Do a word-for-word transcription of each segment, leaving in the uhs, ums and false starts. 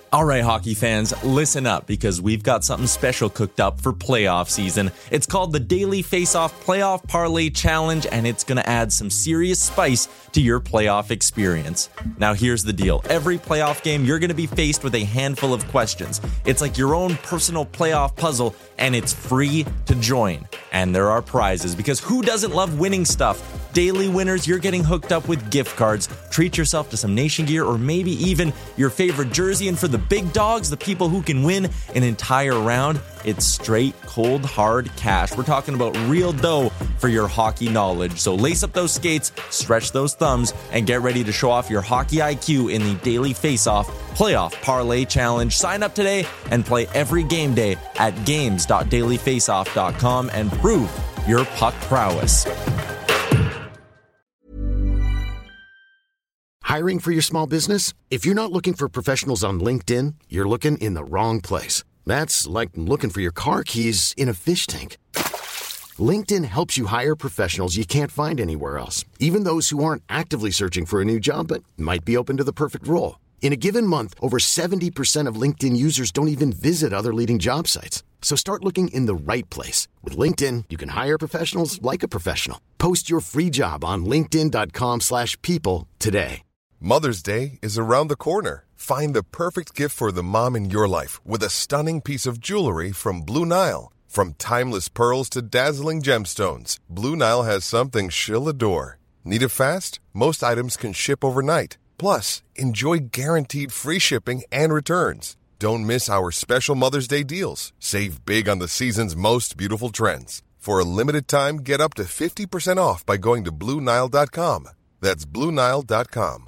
All right, hockey fans, listen up because we've got something special cooked up for playoff season. It's called the Daily Face-Off Playoff Parlay Challenge, and it's going to add some serious spice to your playoff experience. Now, here's the deal. Every playoff game, you're going to be faced with a handful of questions. It's like your own personal playoff puzzle, and it's free to join. And there are prizes, because who doesn't love winning stuff? Daily winners, you're getting hooked up with gift cards. Treat yourself to some Nation gear or maybe even your favorite jersey. And for the big dogs, the people who can win an entire round, it's straight, cold, hard cash. We're talking about real dough for your hockey knowledge. So lace up those skates, stretch those thumbs, and get ready to show off your hockey I Q in the Daily Face-Off Playoff Parlay Challenge. Sign up today and play every game day at games dot daily face off dot com and prove your puck prowess. Hiring for your small business? If you're not looking for professionals on LinkedIn, you're looking in the wrong place. That's like looking for your car keys in a fish tank. LinkedIn helps you hire professionals you can't find anywhere else, even those who aren't actively searching for a new job but might be open to the perfect role. In a given month, over seventy percent of LinkedIn users don't even visit other leading job sites. So start looking in the right place. With LinkedIn, you can hire professionals like a professional. Post your free job on linkedin dot com slash people today. Mother's Day is around the corner. Find the perfect gift for the mom in your life with a stunning piece of jewelry from Blue Nile. From timeless pearls to dazzling gemstones, Blue Nile has something she'll adore. Need it fast? Most items can ship overnight. Plus, enjoy guaranteed free shipping and returns. Don't miss our special Mother's Day deals. Save big on the season's most beautiful trends. For a limited time, get up to fifty percent off by going to blue nile dot com. That's blue nile dot com.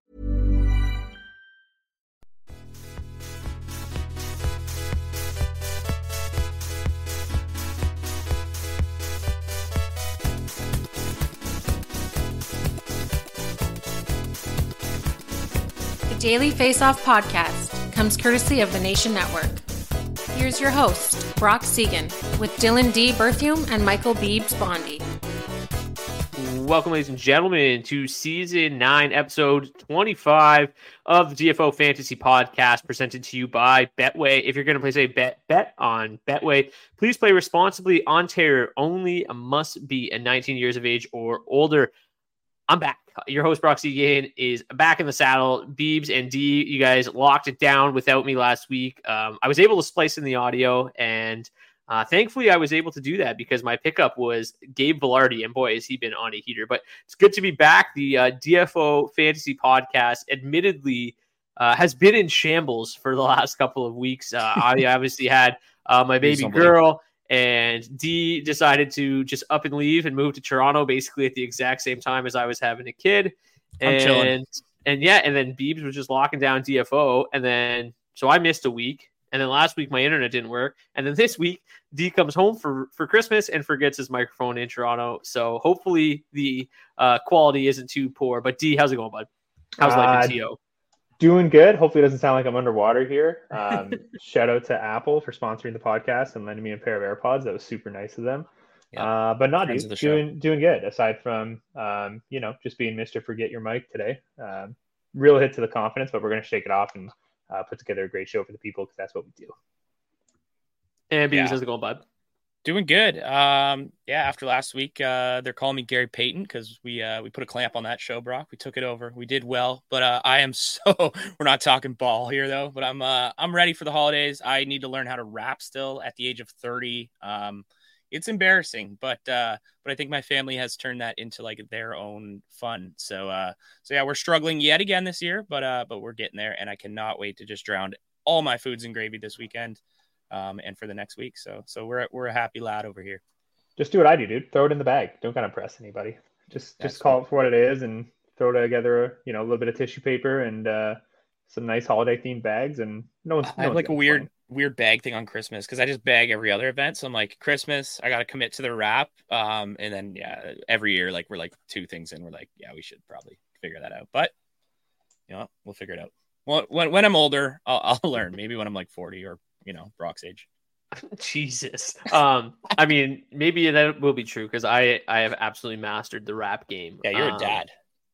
The Daily Face-Off podcast comes courtesy of the Nation Network. Here's your host, Brock Segan, with Dylan D. Berthium and Michael Beebs Bondy. Welcome, ladies and gentlemen, to Season nine, Episode twenty-five of the D F O Fantasy Podcast, presented to you by Betway. If you're going to place a bet, bet on Betway. Please play responsibly. Ontario only, must be a nineteen years of age or older. I'm back. Your host, Brock Segan, is back in the saddle. Beebs and D, you guys locked it down without me last week. Um, I was able to splice in the audio, and uh, thankfully I was able to do that because my pickup was Gabe Velarde, and boy, has he been on a heater. But it's good to be back. The uh, D F O Fantasy Podcast, admittedly, uh, has been in shambles for the last couple of weeks. Uh, I obviously had uh, my baby girl, and D decided to just up and leave and move to Toronto basically at the exact same time as I was having a kid. I'm and, chilling. And yeah, and then Beebs was just locking down D F O. And then, so I missed a week. And then last week, my internet didn't work. And then this week, D comes home for, for Christmas and forgets his microphone in Toronto. So hopefully the uh, quality isn't too poor. But D, how's it going, bud? How's uh, life in T O? Doing good. Hopefully it doesn't sound like I'm underwater here. Um, shout out to Apple for sponsoring the podcast and lending me a pair of AirPods. That was super nice of them. Yeah. Uh, but not dude, doing doing good. Aside from um, you know, just being Mister Forget Your Mic today. Um, real hit to the confidence, but we're gonna shake it off and uh, put together a great show for the people because that's what we do. And Beebs, yeah. How's it going, bud? Doing good. Um, yeah, after last week, uh, they're calling me Gary Payton because we uh, we put a clamp on that show, Brock. We took it over. We did well, but uh, I am so we're not talking ball here though. But I'm uh, I'm ready for the holidays. I need to learn how to rap still at the age of thirty. Um, it's embarrassing, but uh, but I think my family has turned that into like their own fun. So uh, so yeah, we're struggling yet again this year, but uh, but we're getting there, and I cannot wait to just drown all my foods in gravy this weekend. Um, and for the next week. So, so we're, we're a happy lad over here. Just do what I do, dude. Throw it in the bag. Don't kind of press anybody. Just, That's just call right. it for what it is and throw together, you know, a little bit of tissue paper and, uh, some nice holiday themed bags. And no one's, I have no like a weird, fun. weird bag thing on Christmas. Cause I just bag every other event. So I'm like Christmas, I got to commit to the wrap. Um, and then, yeah, every year, like we're like two things in, we're like, yeah, we should probably figure that out, but you know, we'll figure it out. Well, when, when I'm older, I'll, I'll learn. Maybe when I'm like forty or, you know, Brock's age. Jesus. Um, I mean, maybe that will be true because I, I have absolutely mastered the rap game. Yeah, you're um, a dad.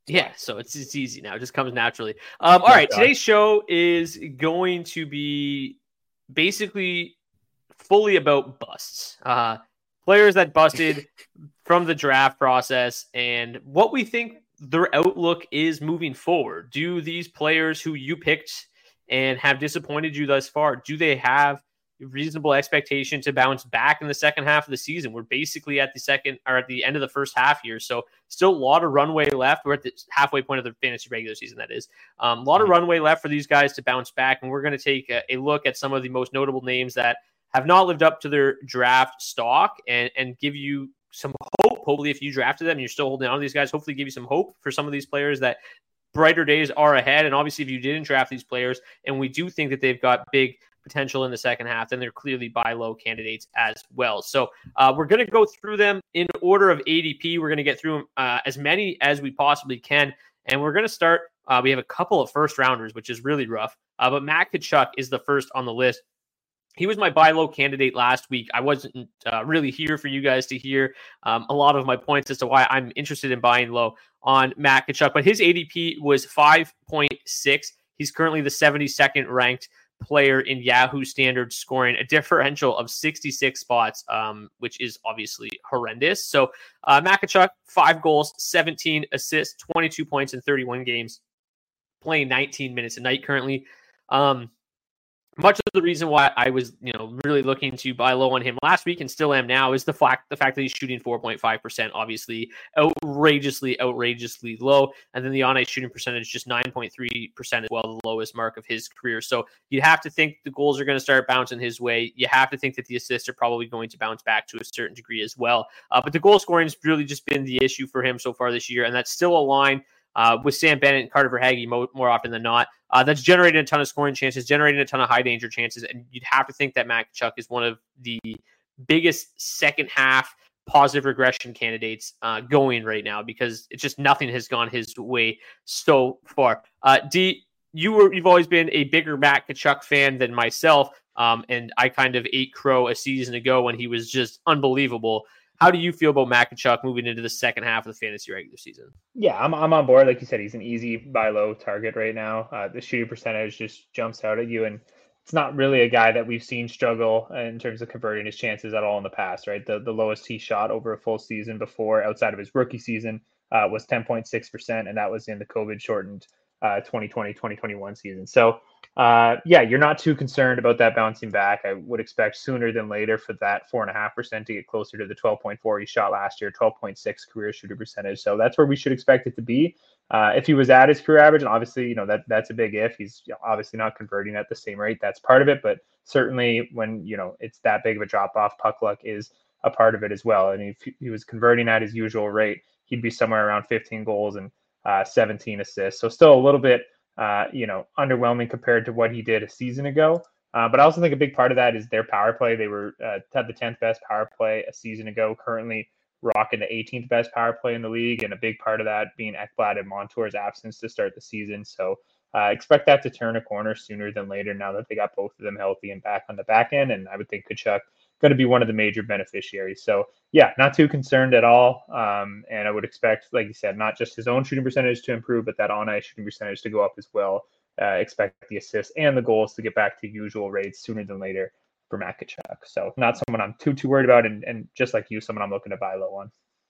Yeah, so it's it's easy now. It just comes naturally. Um, all right, today's show is going to be basically fully about busts. Uh, players that busted from the draft process and what we think their outlook is moving forward. Do these players who you picked and have disappointed you thus far, do they have reasonable expectation to bounce back in the second half of the season? We're basically at the second or at the end of the first half here. So still a lot of runway left. We're at the halfway point of the fantasy regular season, that is. Um, a lot of runway left for these guys to bounce back. And we're going to take a, a look at some of the most notable names that have not lived up to their draft stock and, and give you some hope. Hopefully, if you drafted them and you're still holding on to these guys, hopefully give you some hope for some of these players that brighter days are ahead. And obviously, if you didn't draft these players, and we do think that they've got big potential in the second half, then they're clearly buy low candidates as well. So uh, we're going to go through them in order of A D P. We're going to get through uh, as many as we possibly can. And we're going to start. Uh, we have a couple of first rounders, which is really rough. Uh, but Matt Tkachuk is the first on the list. He was my buy low candidate last week. I wasn't uh, really here for you guys to hear um, a lot of my points as to why I'm interested in buying low on Matt Tkachuk. But his A D P was five point six. He's currently the seventy-second ranked player in Yahoo standard scoring, a differential of sixty-six spots, um, which is obviously horrendous. So uh, Matt Tkachuk, five goals, seventeen assists, twenty-two points in thirty-one games, playing nineteen minutes a night currently. Um, Much of the reason why I was, you know, really looking to buy low on him last week and still am now is the fact the fact that he's shooting four point five percent, obviously outrageously, outrageously low. And then the on-ice shooting percentage, just nine point three percent as well, the lowest mark of his career. So you'd have to think the goals are going to start bouncing his way. You have to think that the assists are probably going to bounce back to a certain degree as well. Uh, but the goal scoring has really just been the issue for him so far this year. And that's still a line Uh, with Sam Bennett and Carter Verhaeghe mo- more often than not. Uh, that's generated a ton of scoring chances, generating a ton of high danger chances. And you'd have to think that Matt Tkachuk is one of the biggest second half positive regression candidates uh, going right now, because it's just nothing has gone his way so far. Uh, D, you were, you've always been a bigger Matt Tkachuk fan than myself. Um, and I kind of ate crow a season ago when he was just unbelievable. How do you feel about Matt Tkachuk moving into the second half of the fantasy regular season? Yeah, I'm I'm on board. Like you said, he's an easy buy low target right now. Uh, the shooting percentage just jumps out at you, and it's not really a guy that we've seen struggle in terms of converting his chances at all in the past, right? The the lowest he shot over a full season before, outside of his rookie season, uh, was ten point six percent, and that was in the COVID shortened uh, twenty twenty twenty twenty-one season. So uh, yeah, you're not too concerned about that bouncing back. I would expect sooner than later for that four and a half percent to get closer to the twelve point four he shot last year, twelve point six career shooter percentage. So that's where we should expect it to be. Uh, if he was at his career average, and obviously, you know, that that's a big if. He's obviously not converting at the same rate. That's part of it. But certainly when, you know, it's that big of a drop off, puck luck is a part of it as well. And if he was converting at his usual rate, he'd be somewhere around fifteen goals and uh, seventeen assists. So still a little bit, uh, you know, underwhelming compared to what he did a season ago. Uh, but I also think a big part of that is their power play. They were uh, had the tenth best power play a season ago, currently rocking the eighteenth best power play in the league. And a big part of that being Ekblad and Montour's absence to start the season. So uh, expect that to turn a corner sooner than later now that they got both of them healthy and back on the back end. And I would think Tkachuk going to be one of the major beneficiaries. So yeah, not too concerned at all. Um, and I would expect, like you said, not just his own shooting percentage to improve, but that on-ice shooting percentage to go up as well. Uh, expect the assists and the goals to get back to usual rates sooner than later for Matt Tkachuk. So not someone I'm too, too worried about. And, and just like you, someone I'm looking to buy low on.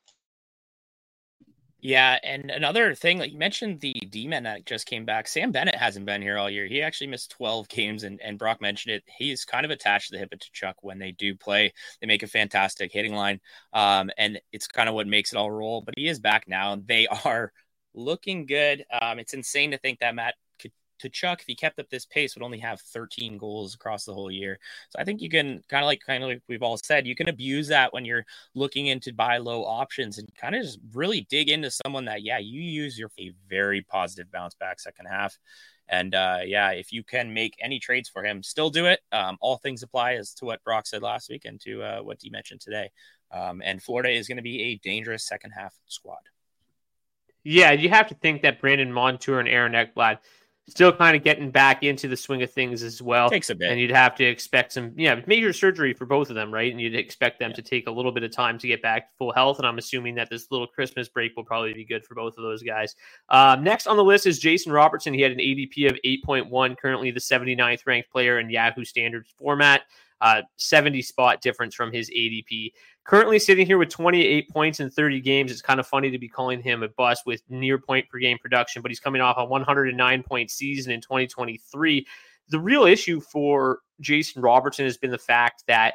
Yeah, and another thing, like you mentioned, the D-men that just came back. Sam Bennett hasn't been here all year. He actually missed twelve games, and, and Brock mentioned it. He's kind of attached to the hip of Tkachuk when they do play. They make a fantastic hitting line, um, and it's kind of what makes it all roll. But he is back now, and they are looking good. Um, it's insane to think that Matt Tkachuk, if he kept up this pace, would only have thirteen goals across the whole year. So I think you can kind of like kind of like we've all said, you can abuse that when you're looking into buy low options and kind of just really dig into someone that, yeah, you use your a very positive bounce back second half. And uh, yeah, if you can make any trades for him, still do it. Um, all things apply as to what Brock said last week and to uh, what he mentioned today. Um, and Florida is going to be a dangerous second half squad. Yeah, you have to think that Brandon Montour and Aaron Ekblad, still kind of getting back into the swing of things as well. Takes a bit. And you'd have to expect some, yeah, major surgery for both of them, right? And you'd expect them yeah. to take a little bit of time to get back to full health. And I'm assuming that this little Christmas break will probably be good for both of those guys. Um, next on the list is Jason Robertson. He had an A D P of eight point one, currently the seventy-ninth ranked player in Yahoo Standards format. Uh, seventy spot difference from his A D P. Currently sitting here with twenty-eight points in thirty games. It's kind of funny to be calling him a bust with near point per game production, but he's coming off a one hundred nine point season in twenty twenty-three. The real issue for Jason Robertson has been the fact that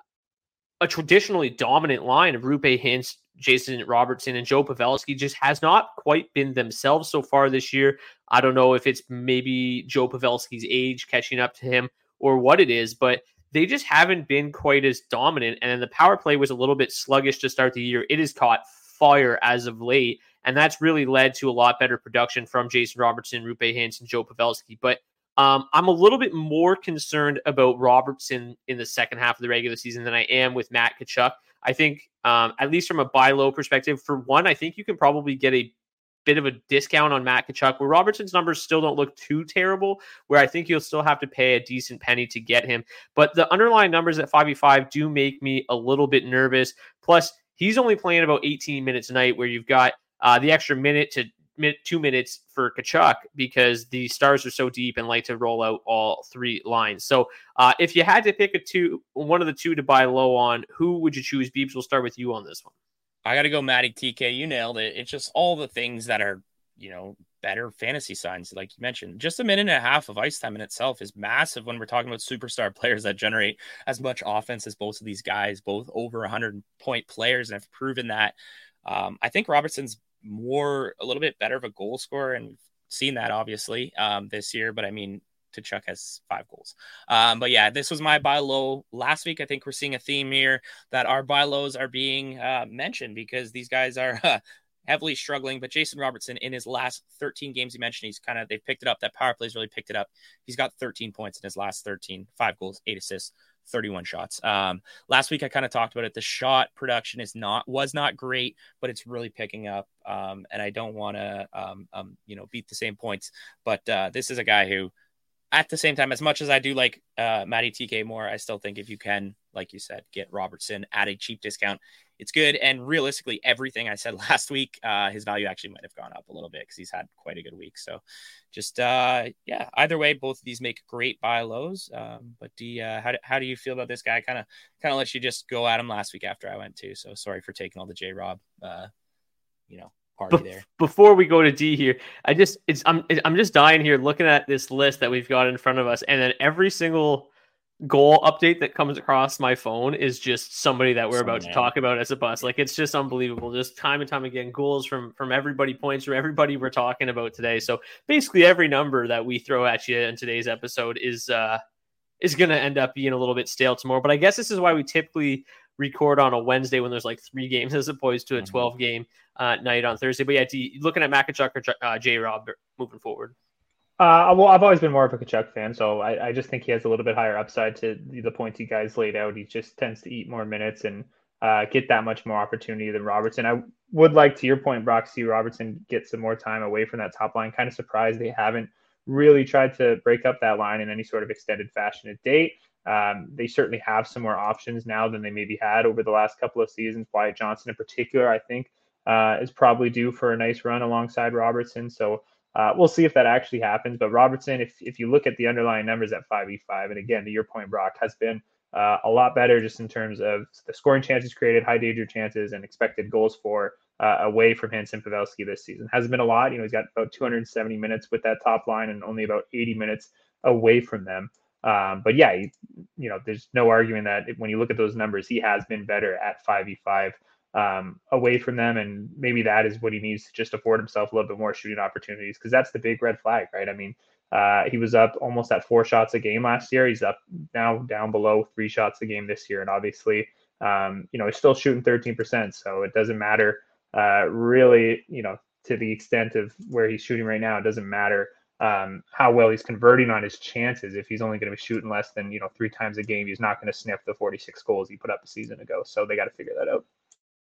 a traditionally dominant line of Roope Hintz, Jason Robertson, and Joe Pavelski just has not quite been themselves so far this year. I don't know if it's maybe Joe Pavelski's age catching up to him or what it is, but they just haven't been quite as dominant. And then the power play was a little bit sluggish to start the year. It has caught fire as of late, and that's really led to a lot better production from Jason Robertson, Roope Hintz, and Joe Pavelski. But um, I'm a little bit more concerned about Robertson in the second half of the regular season than I am with Matt Tkachuk. I think, um, at least from a buy low perspective, for one, I think you can probably get a bit of a discount on Matt Tkachuk, where Robertson's numbers still don't look too terrible, where I think you'll still have to pay a decent penny to get him. But the underlying numbers at five v five do make me a little bit nervous. Plus, he's only playing about eighteen minutes a night, where you've got uh, the extra minute to minute, two minutes for Tkachuk, because the Stars are so deep and like to roll out all three lines. So uh, if you had to pick a two, one of the two to buy low on, who would you choose? Beebs, we'll start with you on this one. I got to go Matty T K. You nailed it. It's just all the things that are, you know, better fantasy signs, like you mentioned. Just a minute and a half of ice time in itself is massive when we're talking about superstar players that generate as much offense as both of these guys, both over one hundred point players, and have proven that. Um, I think Robertson's more, a little bit better of a goal scorer, and we've seen that obviously um, this year, but I mean, Tkachuk has five goals. Um, but yeah, this was my buy low last week. I think we're seeing a theme here that our buy lows are being uh, mentioned because these guys are uh, heavily struggling. But Jason Robertson, in his last thirteen games, he mentioned he's kind of, they've picked it up. That power play's really picked it up. He's got thirteen points in his last thirteen, five goals, eight assists, thirty-one shots. Um, last week I kind of talked about it. The shot production is not, was not great, but it's really picking up. Um, and I don't want to, um, um, you know, beat the same points, but uh, this is a guy who, at the same time, as much as I do like uh, Matty T K more, I still think if you can, like you said, get Robertson at a cheap discount, it's good. And realistically, everything I said last week, uh, his value actually might have gone up a little bit because he's had quite a good week. So just, uh, yeah, either way, both of these make great buy lows. Um, but do you, uh, how, do, how do you feel about this guy? Kind of kind of let you just go at him last week after I went too. So sorry for taking all the J-Rob, uh, you know, party Be- there. Before we go to D here, I just it's I'm I'm just dying here looking at this list that we've got in front of us, and then every single goal update that comes across my phone is just somebody that we're about to talk about as a bust. Like, it's just unbelievable. Just time and time again, goals from from everybody, points from everybody we're talking about today. So basically every number that we throw at you in today's episode is uh is going to end up being a little bit stale tomorrow. But I guess this is why we typically record on a Wednesday when there's like three games as opposed to a twelve game uh, night on Thursday. But yeah, D, looking at Matt Tkachuk or uh, J-Rob moving forward. Uh, well, I've always been more of a Tkachuk fan, so I, I just think he has a little bit higher upside to the, the points you guys laid out. He just tends to eat more minutes and uh, get that much more opportunity than Robertson. I would like, to your point, Brock, see Robertson get some more time away from that top line. Kind of surprised they haven't really tried to break up that line in any sort of extended fashion to date. Um, they certainly have some more options now than they maybe had over the last couple of seasons. Wyatt Johnston in particular, I think, uh, is probably due for a nice run alongside Robertson. So uh, we'll see if that actually happens. But Robertson, if if you look at the underlying numbers at five v five, and again, to your point, Brock, has been uh, a lot better just in terms of the scoring chances created, high danger chances, and expected goals for uh, away from Hintz and Pavelski this season. Hasn't been a lot. You know, he's got about two hundred seventy minutes with that top line and only about eighty minutes away from them. Um, but yeah, you, you know, there's no arguing that when you look at those numbers, he has been better at five v five um, away from them. And maybe that is what he needs to just afford himself a little bit more shooting opportunities, because that's the big red flag, right? I mean, uh, he was up almost at four shots a game last year. He's up now down below three shots a game this year. And obviously, um, you know, he's still shooting thirteen percent. So it doesn't matter uh, really, you know, to the extent of where he's shooting right now. It doesn't matter um, how well he's converting on his chances. If he's only going to be shooting less than, you know, three times a game, he's not going to sniff the forty-six goals he put up a season ago. So they got to figure that out.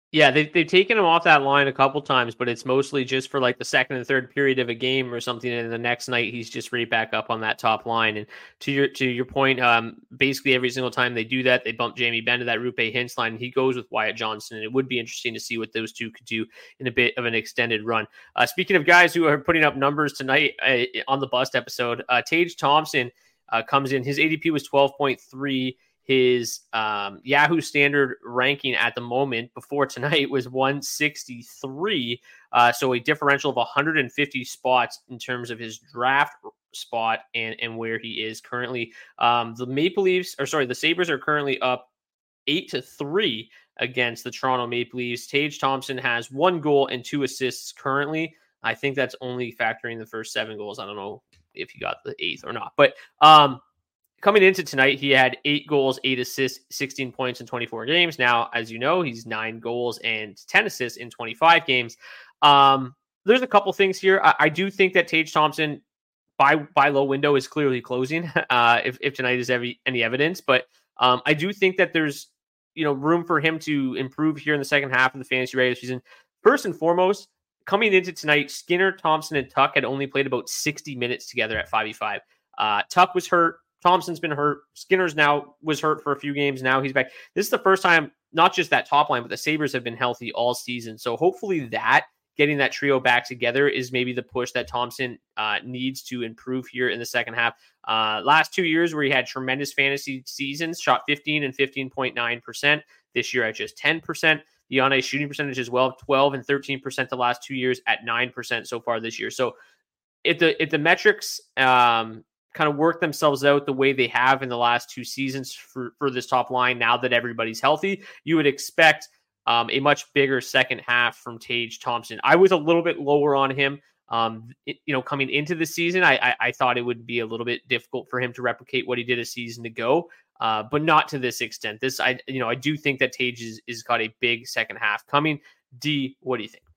Yeah, they've, they've taken him off that line a couple times, but it's mostly just for like the second and third period of a game or something. And the next night, he's just right back up on that top line. And to your to your point, um, basically every single time they do that, they bump Jamie Benn to that Rupe Hintz line. And he goes with Wyatt Johnston. And it would be interesting to see what those two could do in a bit of an extended run. Uh, speaking of guys who are putting up numbers tonight uh, on the Bust episode, uh, Tage Thompson uh, comes in. His A D P was twelve point three. His um, Yahoo standard ranking at the moment before tonight was one sixty-three. Uh, so a differential of one hundred fifty spots in terms of his draft spot and, and where he is currently. Um, the Maple Leafs, or sorry, the Sabres are currently up eight to three against the Toronto Maple Leafs. Tage Thompson has one goal and two assists currently. I think that's only factoring the first seven goals. I don't know if he got the eighth or not, but um, coming into tonight, he had eight goals, eight assists, sixteen points in twenty-four games. Now, as you know, he's nine goals and ten assists in twenty-five games. Um, there's a couple things here. I, I do think that Tage Thompson, by buy low window, is clearly closing. Uh, if if tonight is every, any evidence, but um, I do think that there's you know room for him to improve here in the second half of the fantasy regular season. First and foremost, coming into tonight, Skinner, Thompson, and Tuch had only played about sixty minutes together at five v five. Uh, Tuch was hurt. Thompson's been hurt. Skinner's now was hurt for a few games. Now he's back. This is the first time, not just that top line, but the Sabres have been healthy all season. So hopefully that, getting that trio back together is maybe the push that Thompson uh, needs to improve here in the second half. Uh, last two years where he had tremendous fantasy seasons, shot fifteen and fifteen point nine percent. This year at just ten percent. The on-ice shooting percentage as well, twelve and thirteen percent the last two years at nine percent so far this year. So if the, if the metrics, um, kind of work themselves out the way they have in the last two seasons for, for this top line, now that everybody's healthy, you would expect um, a much bigger second half from Tage Thompson. I was a little bit lower on him. Um, it, you know, coming into the season, I, I, I thought it would be a little bit difficult for him to replicate what he did a season ago, uh, but not to this extent. This, I, you know, I do think that Tage is, is got a big second half coming. D, what do you think?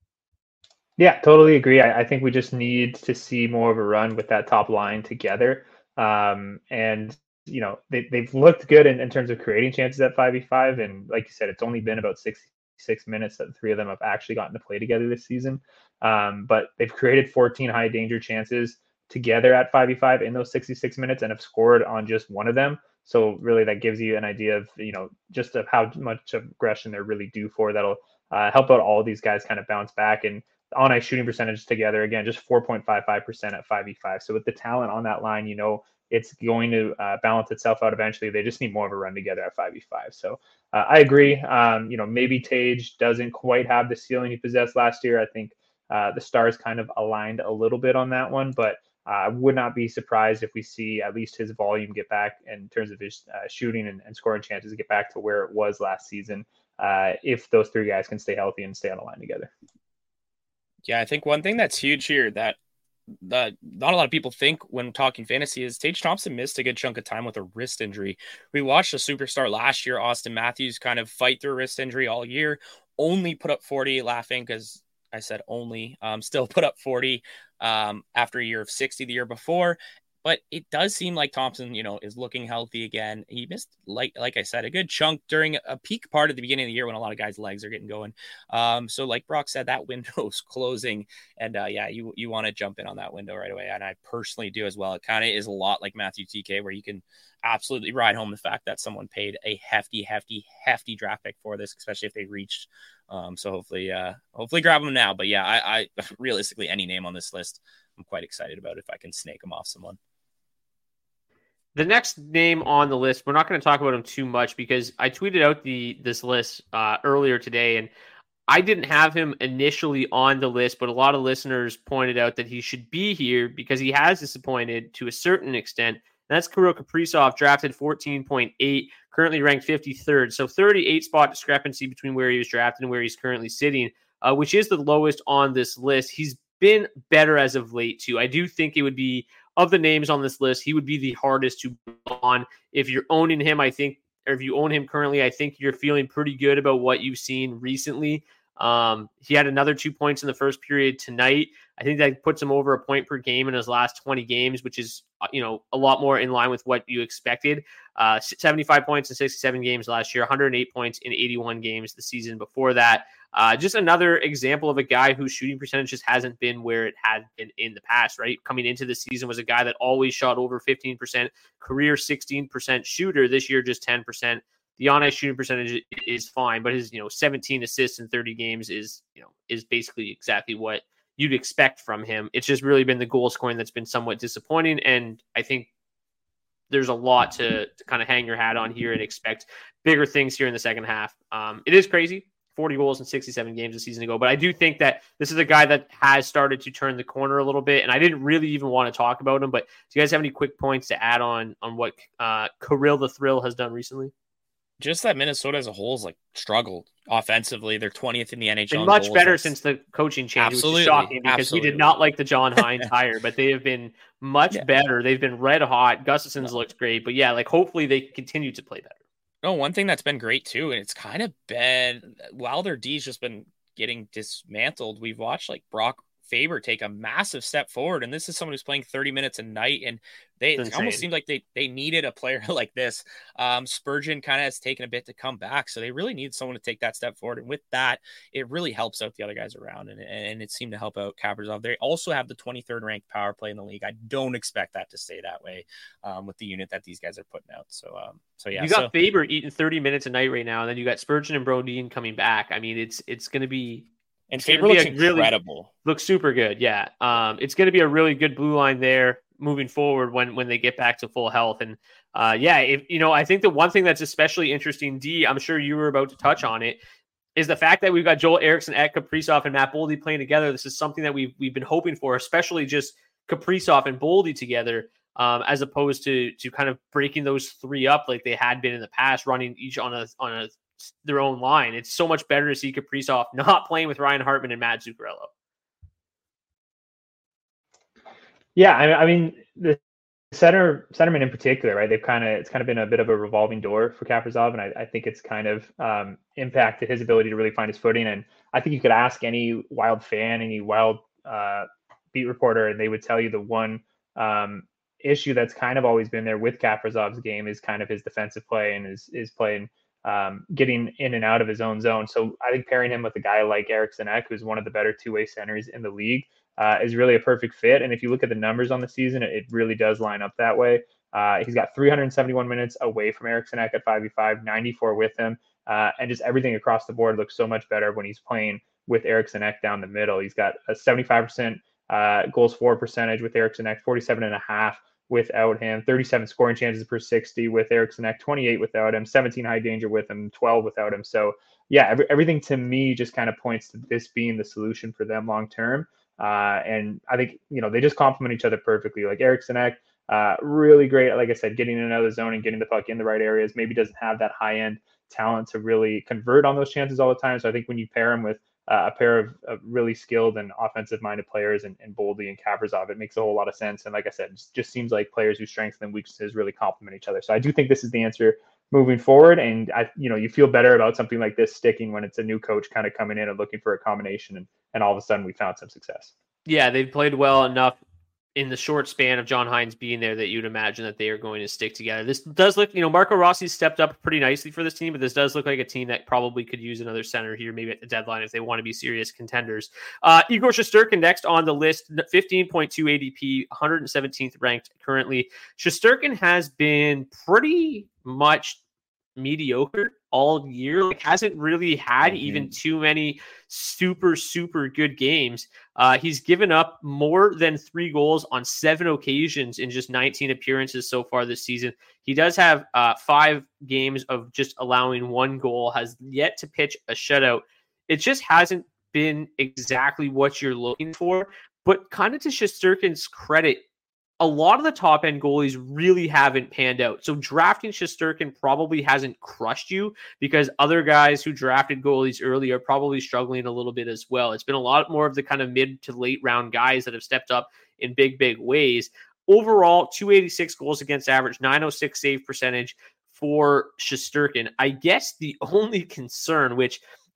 Yeah, totally agree. I, I think we just need to see more of a run with that top line together. Um, and, you know, they, they've looked good in, in terms of creating chances at five v five. And like you said, it's only been about sixty-six minutes that the three of them have actually gotten to play together this season. Um, but they've created fourteen high danger chances together at five v five in those sixty-six minutes and have scored on just one of them. So really that gives you an idea of, you know, just of how much aggression they're really due for. That'll uh, help out all these guys kind of bounce back. And on-ice shooting percentage together, again, just four point five five percent at five v five. So with the talent on that line, you know, it's going to uh, balance itself out eventually. They just need more of a run together at five v five. So uh, I agree. Um, you know, maybe Tage doesn't quite have the ceiling he possessed last year. I think uh, the stars kind of aligned a little bit on that one, but I uh, would not be surprised if we see at least his volume get back in terms of his uh, shooting and, and scoring chances get back to where it was last season uh, if those three guys can stay healthy and stay on the line together. Yeah, I think one thing that's huge here that that not a lot of people think when talking fantasy is Tage Thompson missed a good chunk of time with a wrist injury. We watched a superstar last year, Austin Matthews, kind of fight through a wrist injury all year, only put up forty, laughing because I said only, um, still put up forty um, after a year of sixty the year before. But it does seem like Thompson, you know, is looking healthy again. He missed, like like I said, a good chunk during a peak part at the beginning of the year when a lot of guys' legs are getting going. Um, so like Brock said, that window's closing. And uh, yeah, you you want to jump in on that window right away. And I personally do as well. It kind of is a lot like Matthew T K, where you can absolutely ride home the fact that someone paid a hefty, hefty, hefty draft pick for this, especially if they reached. Um, so hopefully, uh, hopefully grab them now. But yeah, I, I realistically, any name on this list, I'm quite excited about if I can snake them off someone. The next name on the list, we're not going to talk about him too much because I tweeted out the this list uh, earlier today, and I didn't have him initially on the list, but a lot of listeners pointed out that he should be here because he has disappointed to a certain extent. And that's Kirill Kaprizov, drafted fourteen point eight, currently ranked fifty-third. So thirty-eight spot discrepancy between where he was drafted and where he's currently sitting, uh, which is the lowest on this list. He's been better as of late, too. I do think it would be, of the names on this list, he would be the hardest to put on. If you're owning him, I think, or if you own him currently, I think you're feeling pretty good about what you've seen recently. Um, he had another two points in the first period tonight. I think that puts him over a point per game in his last twenty games, which is, you know, a lot more in line with what you expected. Uh, seventy-five points in sixty-seven games last year, one hundred eight points in eighty-one games the season before that. Uh, just another example of a guy whose shooting percentage just hasn't been where it had been in the past, right? Coming into the season was a guy that always shot over fifteen percent, career sixteen percent shooter. This year, just ten percent. The on-ice shooting percentage is fine, but his, you know, seventeen assists in thirty games is, you know, is basically exactly what you'd expect from him. It's just really been the goal scoring that's been somewhat disappointing. And I think there's a lot to, to kind of hang your hat on here and expect bigger things here in the second half. Um, it is crazy. forty goals in sixty-seven games a season ago. But I do think that this is a guy that has started to turn the corner a little bit. And I didn't really even want to talk about him, but do you guys have any quick points to add on, on what uh, Kirill the Thrill has done recently? Just that Minnesota as a whole has like struggled offensively. They're twentieth in the N H L. Been much goals. better That's... since the coaching change, Absolutely. which is shocking because Absolutely. we did not like the John Hines hire, but they have been much yeah. better. They've been red hot. Gustafson's no. looked great, but yeah, like hopefully they continue to play better. No, one thing that's been great too, and it's kind of been while their D's just been getting dismantled, we've watched like Brock Faber take a massive step forward, and this is someone who's playing thirty minutes a night, and they it almost seemed like they they needed a player like this. Um, Spurgeon kind of has taken a bit to come back, so they really need someone to take that step forward, and with that, it really helps out the other guys around, and, and it seemed to help out Kaprizov. They also have the twenty-third ranked power play in the league. I don't expect that to stay that way um, with the unit that these guys are putting out. So, um, so yeah, you got so, Faber eating thirty minutes a night right now, and then you got Spurgeon and Brodin coming back. I mean, it's it's going to be. And Faber looks incredible. Really, looks super good, yeah. Um, it's going to be a really good blue line there moving forward when when they get back to full health. And uh, yeah, if you know, I think the one thing that's especially interesting, D, I'm sure you were about to touch on it, is the fact that we've got Joel Eriksson, at Kaprizov, and Matt Boldy playing together. This is something that we've we've been hoping for, especially just Kaprizov and Boldy together, um, as opposed to to kind of breaking those three up like they had been in the past, running each on a on a their own line. It's so much better to see Kaprizov not playing with Ryan Hartman and Matt Zuccarello. Yeah, I, I mean the center centerman in particular, right? They've kind of it's kind of been a bit of a revolving door for Kaprizov, and I, I think it's kind of um, impacted his ability to really find his footing. And I think you could ask any Wild fan, any Wild uh, beat reporter, and they would tell you the one um, issue that's kind of always been there with Kaprizov's game is kind of his defensive play and his is playing. Um, getting in and out of his own zone. So I think pairing him with a guy like Eriksson Ek, who's one of the better two-way centers in the league, uh, is really a perfect fit. And if you look at the numbers on the season, it, it really does line up that way. Uh, he's got three hundred seventy-one minutes away from Eriksson Ek at five v five, ninety-four with him. Uh, and just everything across the board looks so much better when he's playing with Eriksson Ek down the middle. He's got a seventy-five percent uh, goals for percentage with Eriksson Ek, forty-seven and a half without him, thirty-seven scoring chances per sixty with Eriksson Ek, twenty-eight without him, seventeen high danger with him, twelve without him. So yeah, every, everything to me just kind of points to this being the solution for them long term. Uh, and I think, you know, they just complement each other perfectly. Like Eriksson Ek, uh, really great, like I said, getting in and out of the zone and getting the puck in the right areas. Maybe doesn't have that high end talent to really convert on those chances all the time. So I think when you pair him with Uh, a pair of, of really skilled and offensive-minded players and, and Boldy and Kaprizov, it makes a whole lot of sense. And like I said, it just, just seems like players whose strengths and weaknesses really complement each other. So I do think this is the answer moving forward. And I, you know, you feel better about something like this sticking when it's a new coach kind of coming in and looking for a combination, and and all of a sudden we found some success. Yeah, they've played well enough in the short span of John Hines being there that you'd imagine that they are going to stick together. This does look, you know, Marco Rossi stepped up pretty nicely for this team, but this does look like a team that probably could use another center here, maybe at the deadline if they want to be serious contenders. Uh, Igor Shesterkin next on the list, fifteen point two A D P, one hundred seventeenth ranked currently. Shesterkin has been pretty much mediocre all year. Like, hasn't really had mm-hmm. even too many super, super good games. Uh, he's given up more than three goals on seven occasions in just nineteen appearances so far this season. He does have uh, five games of just allowing one goal, has yet to pitch a shutout. It just hasn't been exactly what you're looking for, but kind of to Shesterkin's credit, a lot of the top end goalies really haven't panned out. So drafting Shesterkin probably hasn't crushed you, because other guys who drafted goalies early are probably struggling a little bit as well. It's been a lot more of the kind of mid to late round guys that have stepped up in big, big ways. Overall, two eighty-six goals against average, nine oh six save percentage for Shesterkin. I guess the only concern, which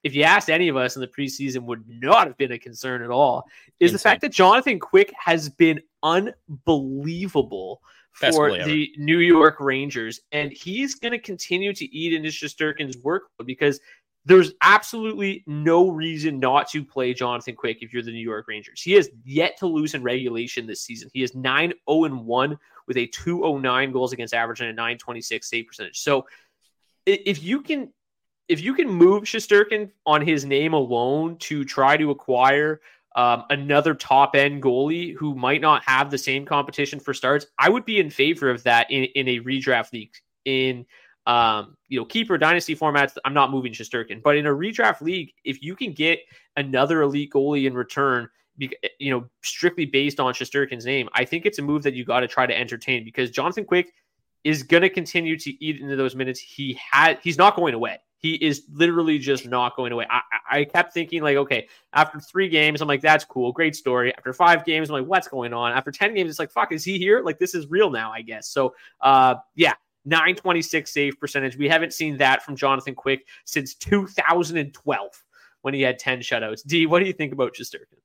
if you asked any of us in the preseason, would not have been a concern at all, is Insane. The fact that Jonathan Quick has been unbelievable for the New York Rangers. And he's going to continue to eat into Shesterkin's workload because there's absolutely no reason not to play Jonathan Quick if you're the New York Rangers. He has yet to lose in regulation this season. He is nine oh one with a two oh nine goals against average and a nine twenty-six save percentage. So if you can if you can move Shesterkin on his name alone to try to acquire um, another top-end goalie who might not have the same competition for starts, I would be in favor of that in, in a redraft league. In um, you know, keeper dynasty formats, I'm not moving Shesterkin. But in a redraft league, if you can get another elite goalie in return, you know, strictly based on Shesterkin's name, I think it's a move that you got to try to entertain because Jonathan Quick is going to continue to eat into those minutes. He had, he's not going away. He is literally just not going away. I, I kept thinking like, okay, after three games, I'm like, that's cool. Great story. After five games, I'm like, what's going on? After ten games, it's like, fuck, is he here? Like, this is real now, I guess. So, uh, yeah, nine twenty-six save percentage. We haven't seen that from Jonathan Quick since two thousand twelve when he had ten shutouts. D, what do you think about Shesterkin?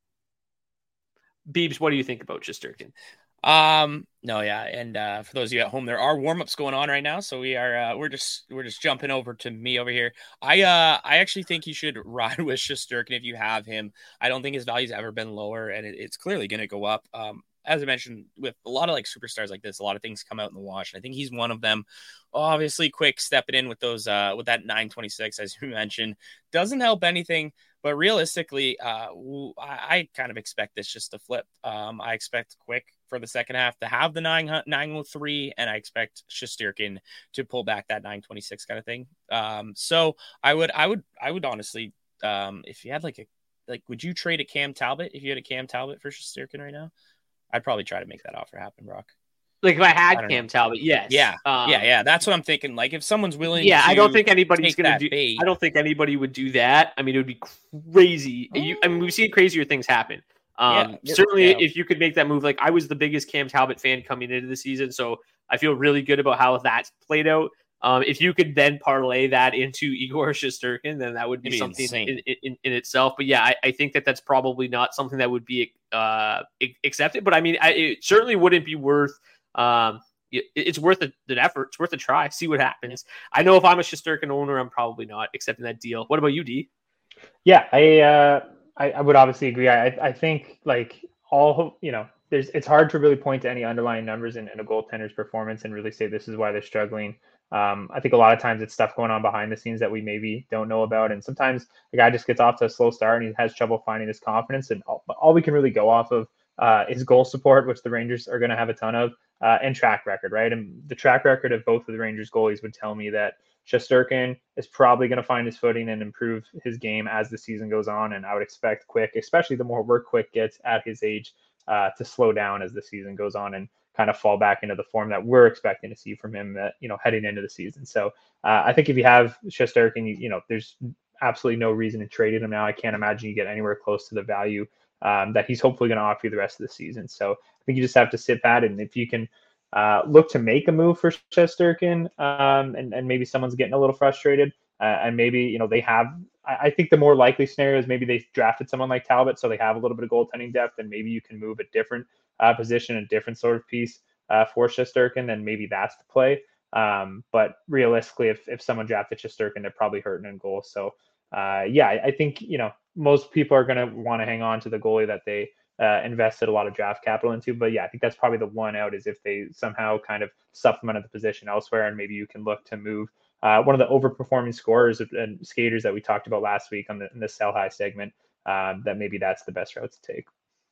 Beebs, what do you think about Shesterkin? Um, no, yeah. And, uh, for those of you at home, there are warm-ups going on right now. So we are, uh, we're just, we're just jumping over to me over here. I, uh, I actually think you should ride with Shesterkin if you have him. I don't think his value's ever been lower and it, it's clearly going to go up. Um, as I mentioned, with a lot of like superstars like this, a lot of things come out in the wash. And I think he's one of them. Obviously, Quick stepping in with those, uh, with that nine twenty-six, as you mentioned, doesn't help anything. But realistically, uh, I, I kind of expect this just to flip. Um, I expect Quick for the second half to have the nine oh three, and I expect Shesterkin to pull back that nine twenty-six kind of thing. Um, so I would, I would, I would honestly, um, if you had like a, like, would you trade a Cam Talbot if you had a Cam Talbot for Shesterkin right now? I'd probably try to make that offer happen, Brock. Like if I had I Cam know. Talbot, yes. Yeah, um, yeah, yeah. That's what I'm thinking. Like if someone's willing, yeah, to I don't think anybody's going to do. Bait. I don't think anybody would do that. I mean, it would be crazy. Oh. You, I mean, we've seen crazier things happen. Um, yeah, certainly, yeah. If you could make that move, like I was the biggest Cam Talbot fan coming into the season, so I feel really good about how that's played out. Um, if you could then parlay that into Igor Shesterkin, then that would be, be something in, in, in itself. But yeah, I, I think that that's probably not something that would be uh, accepted. But I mean, I, it certainly wouldn't be worth. Um, it, it's worth a, an effort. It's worth a try. See what happens. I know if I'm a Shesterkin owner, I'm probably not accepting that deal. What about you, D? Yeah, I uh, I, I would obviously agree. I I think like all you know, there's it's hard to really point to any underlying numbers in, in a goaltender's performance and really say this is why they're struggling. Um, I think a lot of times it's stuff going on behind the scenes that we maybe don't know about. And sometimes the guy just gets off to a slow start and he has trouble finding his confidence. And all, all we can really go off of uh, is goal support, which the Rangers are going to have a ton of, uh, and track record, right? And the track record of both of the Rangers goalies would tell me that Shesterkin is probably going to find his footing and improve his game as the season goes on. And I would expect Quick, especially the more work Quick gets at his age, uh, to slow down as the season goes on and kind of fall back into the form that we're expecting to see from him, uh, you know, heading into the season. So uh, I think if you have Shesterkin, you, you know, there's absolutely no reason to trade him now. I can't imagine you get anywhere close to the value um, that he's hopefully going to offer you the rest of the season. So I think you just have to sit pat, and if you can uh, look to make a move for Shesterkin, um, and, and maybe someone's getting a little frustrated, uh, and maybe, you know, they have, I, I think the more likely scenario is maybe they drafted someone like Talbot, so they have a little bit of goaltending depth, and maybe you can move a different Uh, position, a different sort of piece uh, for Shesterkin, then maybe that's the play. Um, but realistically, if if someone drafted Shesterkin, they're probably hurting in goal. So uh, yeah, I, I think, you know, most people are going to want to hang on to the goalie that they uh, invested a lot of draft capital into. But yeah, I think that's probably the one out, is if they somehow kind of supplemented the position elsewhere, and maybe you can look to move uh, one of the overperforming scorers and skaters that we talked about last week on the, in the sell high segment. Um, that maybe that's the best route to take.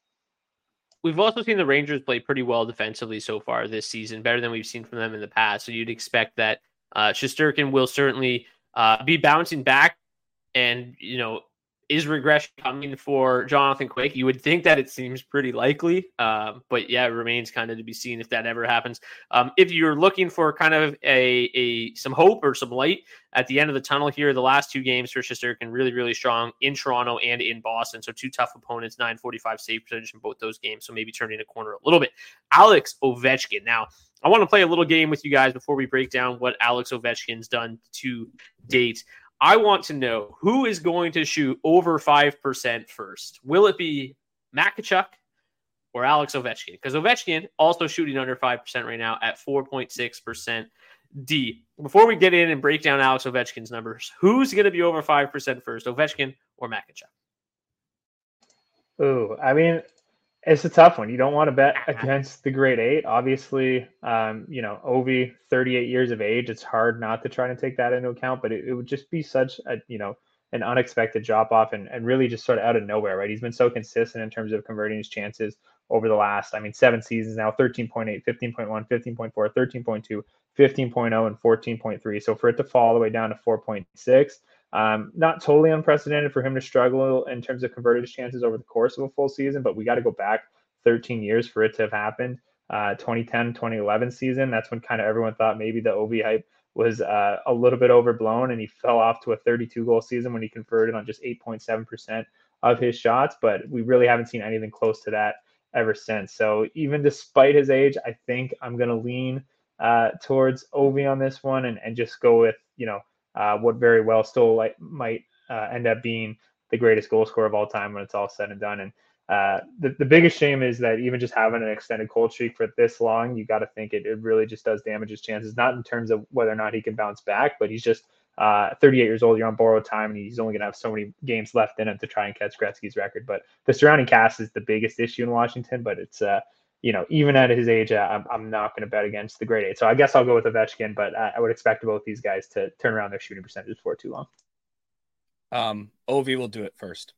We've also seen the Rangers play pretty well defensively so far this season, better than we've seen from them in the past. So you'd expect that uh, Shesterkin will certainly uh, be bouncing back, and, you know, is regression coming for Jonathan Quick? You would think that it seems pretty likely, uh, but yeah, it remains kind of to be seen if that ever happens. Um, if you're looking for kind of a, a some hope or some light at the end of the tunnel here, the last two games for Shesterkin really, really strong in Toronto and in Boston. So two tough opponents, nine forty-five save percentage in both those games. So maybe turning a corner a little bit. Alex Ovechkin. Now, I want to play a little game with you guys before we break down what Alex Ovechkin's done to date. I want to know who is going to shoot over five percent first. Will it be Makachuk or Alex Ovechkin? Because Ovechkin also shooting under five percent right now at four point six percent. D, before we get in and break down Alex Ovechkin's numbers, who's going to be over five percent first, Ovechkin or Makachuk? Ooh, I mean, it's a tough one. You don't want to bet against the grade eight. Obviously, um, you know, Ovi, thirty-eight years of age. It's hard not to try to take that into account, but it, it would just be such a, you know, an unexpected drop off and, and really just sort of out of nowhere, right? He's been so consistent in terms of converting his chances over the last, I mean, seven seasons now, thirteen point eight, fifteen point one, fifteen point four, thirteen point two, fifteen point oh, and fourteen point three. So for it to fall all the way down to four point six, um, not totally unprecedented for him to struggle in terms of converted chances over the course of a full season, but we got to go back thirteen years for it to have happened. Uh, twenty ten, twenty eleven season, that's when kind of everyone thought maybe the Ovi hype was uh, a little bit overblown, and he fell off to a thirty-two goal season when he converted on just eight point seven percent of his shots, but we really haven't seen anything close to that ever since. So even despite his age, I think I'm going to lean uh, towards Ovi on this one and, and just go with, you know, uh, what very well still like might uh, end up being the greatest goal scorer of all time when it's all said and done. And uh, the, the biggest shame is that even just having an extended cold streak for this long, you got to think it, it really just does damage his chances, not in terms of whether or not he can bounce back, but he's just uh, thirty-eight years old. You're on borrowed time, and he's only going to have so many games left in him to try and catch Gretzky's record. But the surrounding cast is the biggest issue in Washington, but it's, uh, you know, even at his age, uh, I'm, I'm not going to bet against the grade eight. So I guess I'll go with Ovechkin, but uh, I would expect both these guys to turn around their shooting percentages before too long. Um, Ovi will do it first.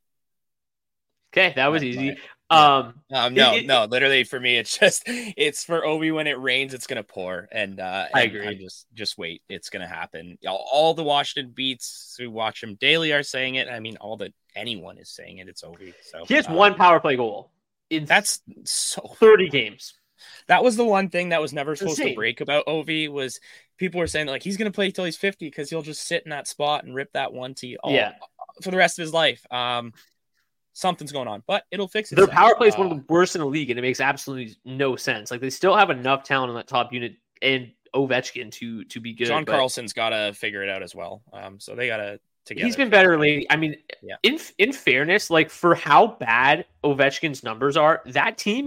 Okay, that was That's easy. Um, um, no, it, no, literally for me, it's just, it's for Ovi when it rains, it's going to pour. And uh, I and agree. I just, just wait. It's going to happen. All, all the Washington beats who watch him daily are saying it. I mean, all that anyone is saying it. It's Ovi. So he has um, one power play goal in that's so thirty games. That was the one thing that was never supposed Insane. to break about Ovi was people were saying like, he's going to play till he's fifty because he'll just sit in that spot and rip that one tee all, yeah. for the rest of his life. Um, Something's going on, but it'll fix it. Their power play is uh, one of the worst in the league, and it makes absolutely no sense. Like they still have enough talent on that top unit and Ovechkin to to be good. John Carlson's got to figure it out as well. Um, so they got to together. He's been better lately. I mean, yeah. in in fairness, like for how bad Ovechkin's numbers are, that team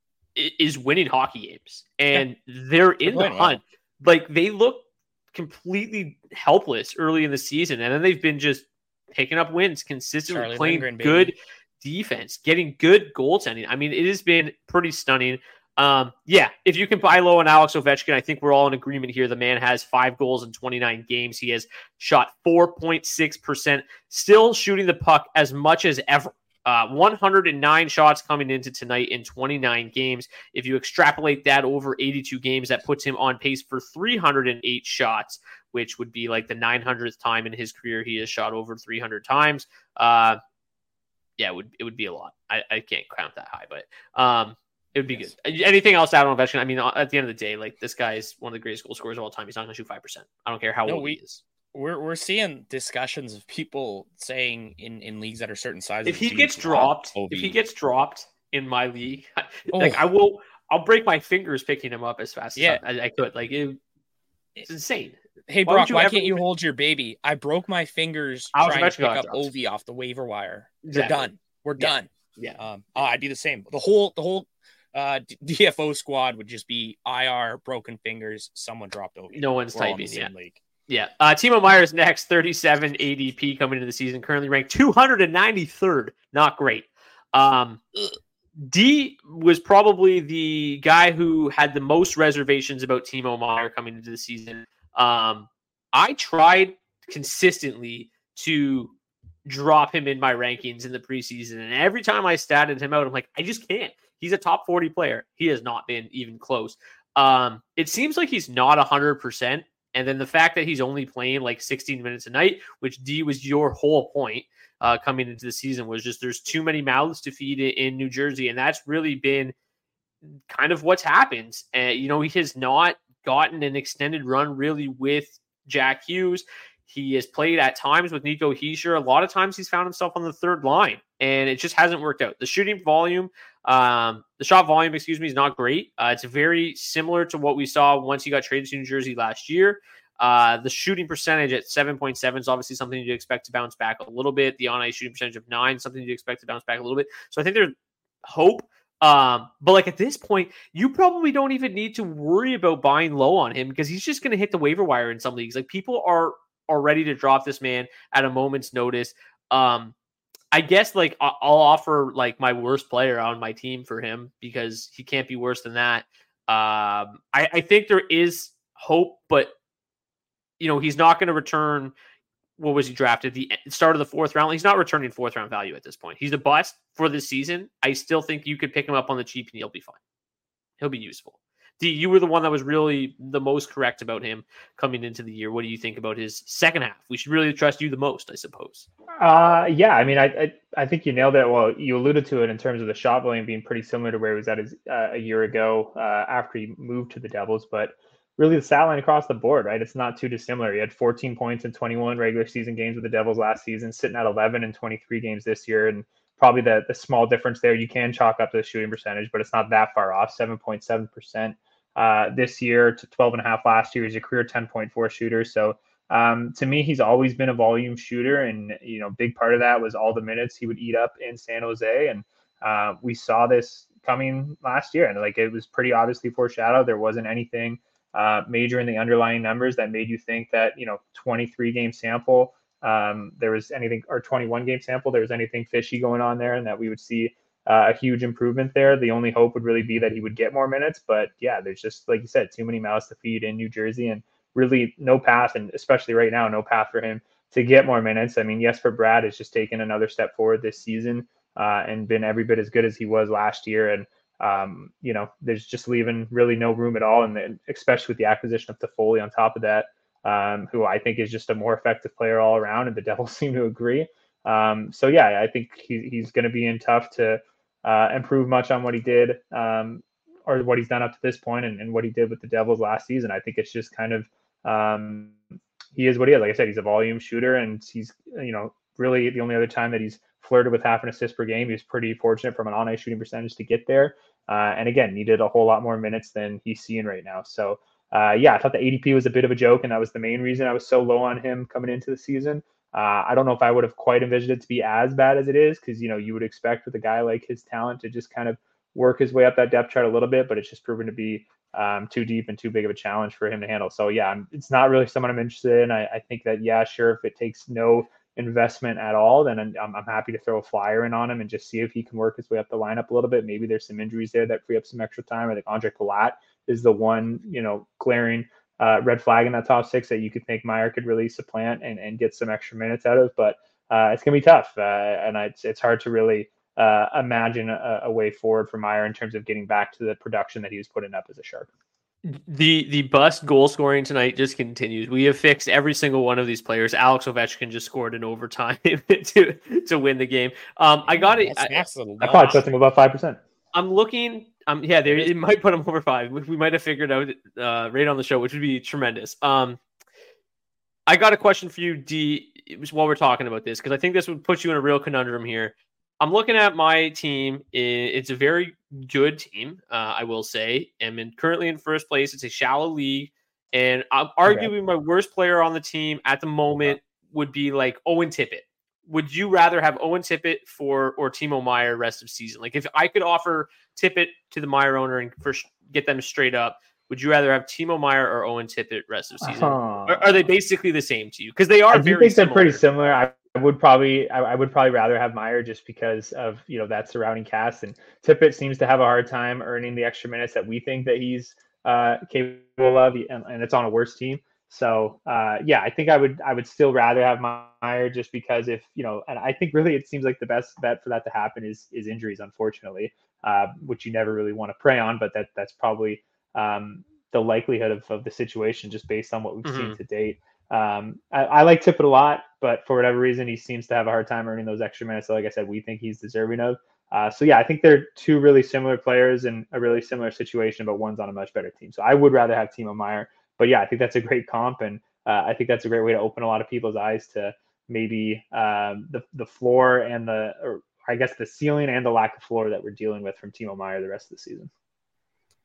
is winning hockey games, and yeah. they're in they're the hunt. Well. Like they look completely helpless early in the season, and then they've been just picking up wins consistently, Charlie playing Lindgren, good baby. defense, getting good goaltending. I mean, it has been pretty stunning. Um, yeah, if you can buy low on Alex Ovechkin, I think we're all in agreement here. The man has five goals in twenty-nine games. He has shot four point six percent, still shooting the puck as much as ever. Uh, one hundred nine shots coming into tonight in twenty-nine games. If you extrapolate that over eighty-two games, that puts him on pace for three hundred eight shots, which would be like the nine hundredth time in his career he has shot over three hundred times. Uh, yeah, it would it would be a lot. I, I can't count that high, but um, it would be yes. good. Anything else out on Ovechkin? I mean, at the end of the day, like this guy is one of the greatest goal scorers of all time. He's not going to shoot five percent. I don't care how no, old we, he is. We're we're seeing discussions of people saying in, in leagues that are certain sizes. If he gets dropped, if he gets dropped in my league, oh. like I will, I'll break my fingers picking him up as fast yeah. as I, I could. Like it, it's insane. Hey Brock, why, why can't you hold your baby? I broke my fingers trying to pick up dropped. Ovi off the waiver wire. Exactly. We're done. We're yeah. done. Yeah. Um. Oh, I'd be the same. The whole the whole uh D F O squad would just be I R, broken fingers. Someone dropped Ovi. No one's We're typing. Yeah. League. Yeah. Uh, Timo Meier's next, thirty-seven A D P coming into the season, currently ranked two hundred ninety-third. Not great. Um, D was probably the guy who had the most reservations about Timo Meier coming into the season. Um, I tried consistently to drop him in my rankings in the preseason, and every time I statted him out, I'm like, I just can't. He's a top forty player. He has not been even close. Um, it seems like he's not one hundred percent. And then the fact that he's only playing like sixteen minutes a night, which D was your whole point uh, coming into the season, was just there's too many mouths to feed in New Jersey. And that's really been kind of what's happened. And, you know, he has not gotten an extended run really with Jack Hughes. He has played at times with Nico Hischier. A lot of times he's found himself on the third line, and it just hasn't worked out. The shooting volume, um, the shot volume, excuse me, is not great. Uh, it's very similar to what we saw once he got traded to New Jersey last year. Uh, the shooting percentage at seven point seven is obviously something you'd expect to bounce back a little bit. The on-ice shooting percentage of nine, something you'd expect to bounce back a little bit. So I think there's hope. Um, but like at this point, you probably don't even need to worry about buying low on him because he's just going to hit the waiver wire in some leagues. Like people are are ready to drop this man at a moment's notice. Um, I guess like I'll offer like my worst player on my team for him because he can't be worse than that. Um, I, I think there is hope, but you know he's not going to return. What was he drafted? The start of the fourth round. He's not returning fourth round value at this point. He's a bust for this season. I still think you could pick him up on the cheap and he'll be fine. He'll be useful. D, you were the one that was really the most correct about him coming into the year. What do you think about his second half? We should really trust you the most, I suppose. Uh, yeah, I mean, I, I I think you nailed it. Well, you alluded to it in terms of the shot volume being pretty similar to where he was at his, uh, a year ago uh, after he moved to the Devils, but really the stat line across the board, right? It's not too dissimilar. He had fourteen points in twenty-one regular season games with the Devils last season, sitting at eleven in twenty-three games this year. And probably the, the small difference there, you can chalk up to the shooting percentage, but it's not that far off, seven point seven percent uh, this year to twelve and a half last year. He's a career ten point four shooter. So um, to me, he's always been a volume shooter. And, you know, big part of that was all the minutes he would eat up in San Jose. And uh, we saw this coming last year. And like, it was pretty obviously foreshadowed. There wasn't anything Uh, major in the underlying numbers that made you think that, you know, twenty-three game sample, um, there was anything, or twenty-one game sample, there was anything fishy going on there and that we would see uh, a huge improvement there. The only hope would really be that he would get more minutes. But yeah, there's just, like you said, too many mouths to feed in New Jersey and really no path. And especially right now, no path for him to get more minutes. I mean, Jesper Bratt has just taken another step forward this season uh, and been every bit as good as he was last year. And Um, you know, there's just leaving really no room at all. And then, especially with the acquisition of Toffoli on top of that, um, who I think is just a more effective player all around, and the Devils seem to agree. Um, so yeah, I think he, he's going to be in tough to uh, improve much on what he did um, or what he's done up to this point and, and what he did with the Devils last season. I think it's just kind of, um, he is what he is. Like I said, he's a volume shooter, and he's, you know, really the only other time that he's flirted with half an assist per game. He was pretty fortunate from an on-ice shooting percentage to get there. Uh, and again, needed a whole lot more minutes than he's seeing right now. So uh, yeah, I thought the A D P was a bit of a joke, and that was the main reason I was so low on him coming into the season. Uh, I don't know if I would have quite envisioned it to be as bad as it is, because, you know, you would expect with a guy like his talent to just kind of work his way up that depth chart a little bit, but it's just proven to be um, too deep and too big of a challenge for him to handle. So yeah, I'm, it's not really someone I'm interested in. I, I think that, yeah, sure, if it takes no investment at all, then I'm, I'm happy to throw a flyer in on him and just see if he can work his way up the lineup a little bit. Maybe there's some injuries there that free up some extra time. I think Andre Palat is the one, you know, glaring uh, red flag in that top six that you could think Meyer could really supplant and, and get some extra minutes out of. But uh, it's going to be tough. Uh, and I, it's, it's hard to really uh, imagine a, a way forward for Meyer in terms of getting back to the production that he was putting up as a Shark. The the bust goal scoring tonight just continues. We have fixed every single one of these players. Alex Ovechkin just scored in overtime to to win the game. Um, I got it. I, I probably put him about five percent. I'm looking. Um, yeah, there it might put him over five. We might have figured out uh, right on the show, which would be tremendous. Um, I got a question for you, D, while we're talking about this, because I think this would put you in a real conundrum here. I'm looking at my team. It's a very good team, uh, I will say. I'm in, currently in first place. It's a shallow league. And I'm arguably okay. my worst player on the team at the moment would be like Owen Tippett. Would you rather have Owen Tippett for or Timo Meier rest of season? Like if I could offer Tippett to the Meier owner and first get them straight up, would you rather have Timo Meier or Owen Tippett rest of season? Uh-huh. Are, are they basically the same to you? Because they are I do very think similar. They're pretty similar. I I would probably, I, I would probably rather have Meier just because of, you know, that surrounding cast, and Tippett seems to have a hard time earning the extra minutes that we think that he's uh, capable of, and, and it's on a worse team. So uh, yeah, I think I would, I would still rather have Meier just because if, you know, and I think really it seems like the best bet for that to happen is, is injuries, unfortunately, uh, which you never really want to prey on, but that that's probably um, the likelihood of, of the situation just based on what we've mm-hmm. seen to date. Um, I, I like Tippett a lot, but for whatever reason, he seems to have a hard time earning those extra minutes. So like I said, we think he's deserving of. Uh, so yeah, I think they're two really similar players in a really similar situation, but one's on a much better team. So I would rather have Timo Meier, but yeah, I think that's a great comp. And uh, I think that's a great way to open a lot of people's eyes to maybe um, the, the floor and the, or I guess the ceiling and the lack of floor that we're dealing with from Timo Meier the rest of the season.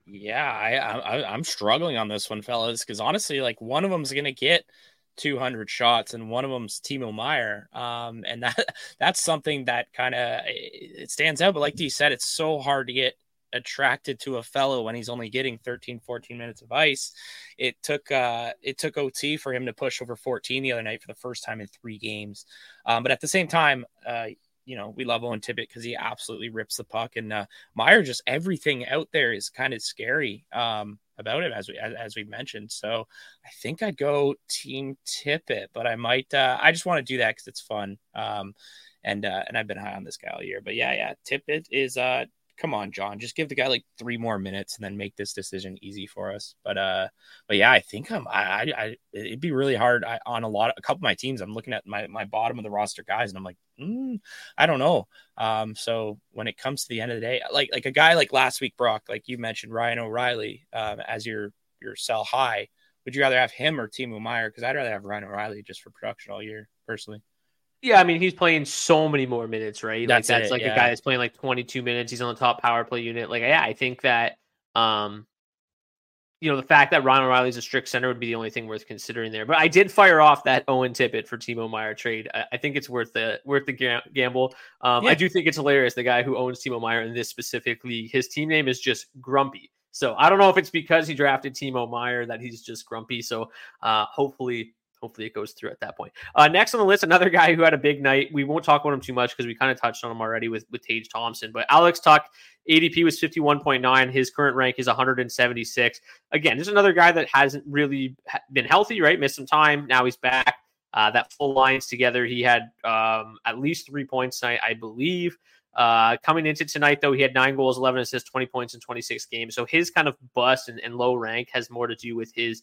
Yeah, I, I I'm struggling on this one, fellas, because honestly, like one of them's gonna get two hundred shots, and one of them's Timo Meier, um, and that that's something that kind of it stands out. But like you said, it's so hard to get attracted to a fellow when he's only getting thirteen, fourteen minutes of ice. It took uh, it took O T for him to push over fourteen the other night for the first time in three games. Um, but at the same time, uh, you know, we love Owen Tippett because he absolutely rips the puck, and uh, Meier, just everything out there is kind of scary um, about him, as we as, as we mentioned. So I think I'd go Team Tippett, but I might uh, I just want to do that because it's fun. Um, and uh, and I've been high on this guy all year, but yeah, yeah, Tippett is uh. Come on, John, just give the guy like three more minutes and then make this decision easy for us. But, uh, but yeah, I think I'm, I, I, I it'd be really hard I, on a lot of, a couple of my teams. I'm looking at my, my bottom of the roster guys and I'm like, mm, I don't know. Um, so when it comes to the end of the day, like, like a guy like last week, Brock, like you mentioned, Ryan O'Reilly, um, as your, your sell high, would you rather have him or Timo Meier? Cause I'd rather have Ryan O'Reilly just for production all year personally. Yeah, I mean, he's playing so many more minutes, right? That's like that's it, like yeah. a guy that's playing like twenty-two minutes. He's on the top power play unit. Like, yeah, I think that, um, you know, the fact that Ryan O'Reilly is a strict center would be the only thing worth considering there. But I did fire off that Owen Tippett for Timo Meier trade. I, I think it's worth the worth the ga- gamble. Um, yeah. I do think it's hilarious. The guy who owns Timo Meier in this specific league, his team name is just Grumpy. So I don't know if it's because he drafted Timo Meier that he's just grumpy. So uh, hopefully. Hopefully it goes through at that point. Uh, next on the list, another guy who had a big night. We won't talk about him too much because we kind of touched on him already with, with Tage Thompson. But Alex Tuch, A D P was fifty-one point nine. His current rank is one hundred seventy-six. Again, just another guy that hasn't really been healthy, right? Missed some time. Now he's back. Uh, that full lines together. He had um, at least three points tonight, I believe. Uh, coming into tonight, though, he had nine goals, eleven assists, twenty points in twenty-six games. So his kind of bust and, and low rank has more to do with his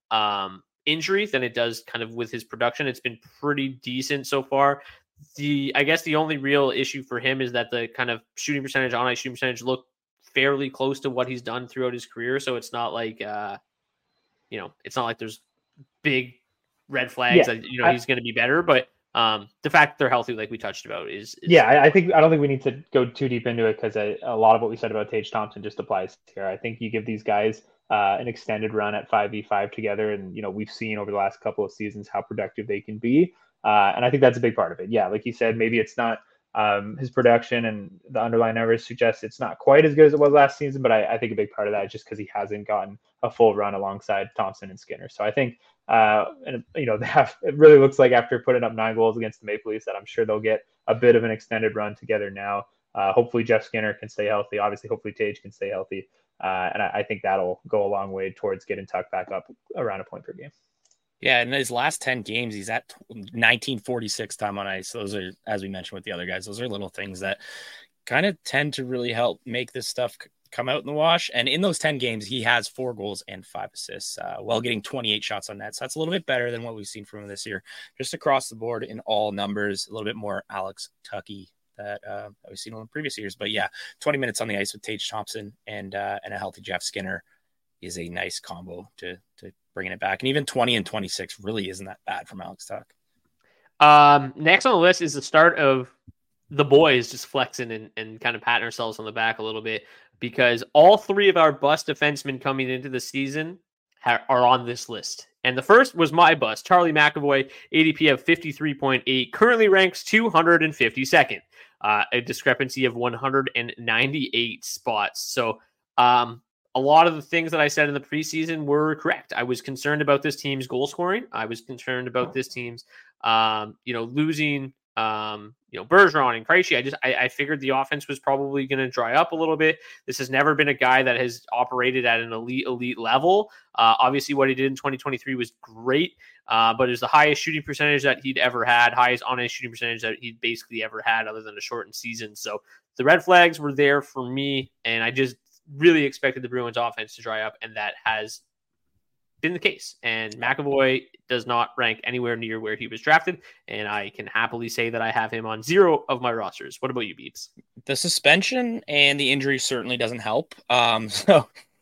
um, injury than it does kind of with his production. It's been pretty decent so far. The I guess the only real issue for him is that the kind of shooting percentage, on ice shooting percentage, look fairly close to what he's done throughout his career. So it's not like uh, you know, it's not like there's big red flags yeah, that you know I, he's going to be better. But um, the fact that they're healthy, like we touched about, is, is yeah. I, I think I don't think we need to go too deep into it because a, a lot of what we said about Tage Thompson just applies here. I think you give these guys Uh, an extended run at five v five together. And, you know, we've seen over the last couple of seasons how productive they can be. Uh, and I think that's a big part of it. Yeah, like you said, maybe it's not um, his production and the underlying numbers suggest it's not quite as good as it was last season. But I, I think a big part of that is just because he hasn't gotten a full run alongside Thompson and Skinner. So I think, uh, and you know, they have, it really looks like after putting up nine goals against the Maple Leafs that I'm sure they'll get a bit of an extended run together now. Uh, hopefully Jeff Skinner can stay healthy. Obviously, hopefully Tage can stay healthy. Uh, and I, I think that'll go a long way towards getting Tuch back up around a point per game. Yeah, in his last ten games, he's at nineteen forty-six time on ice. Those are, as we mentioned with the other guys, those are little things that kind of tend to really help make this stuff come out in the wash. And in those ten games, he has four goals and five assists uh, while getting twenty-eight shots on net. So that's a little bit better than what we've seen from him this year. Just across the board in all numbers, a little bit more Alex Tuchy that uh, we've seen in previous years. But yeah, twenty minutes on the ice with Tage Thompson and uh, and a healthy Jeff Skinner is a nice combo to to bringing it back. And even twenty and twenty-six really isn't that bad from Alex Tuch. Um, next on the list is the start of the boys just flexing and, and kind of patting ourselves on the back a little bit, because all three of our bust defensemen coming into the season ha- are on this list. And the first was my bust, Charlie McAvoy, A D P of fifty-three point eight, currently ranks two hundred fifty-second, uh, a discrepancy of one hundred ninety-eight spots. So um, a lot of the things that I said in the preseason were correct. I was concerned about this team's goal scoring. I was concerned about this team's, um, you know, losing, um, you know, Bergeron and Krejci. I just, I, I figured the offense was probably going to dry up a little bit. This has never been a guy that has operated at an elite, elite level. Uh, obviously what he did in twenty twenty-three was great, uh, but it's the highest shooting percentage that he'd ever had, highest on-ice shooting percentage that he'd basically ever had other than a shortened season. So the red flags were there for me, and I just really expected the Bruins offense to dry up, and that has been the case. And McAvoy does not rank anywhere near where he was drafted, and I can happily say that I have him on zero of my rosters. What about you, Beebs? The suspension and the injury certainly doesn't help. Um, so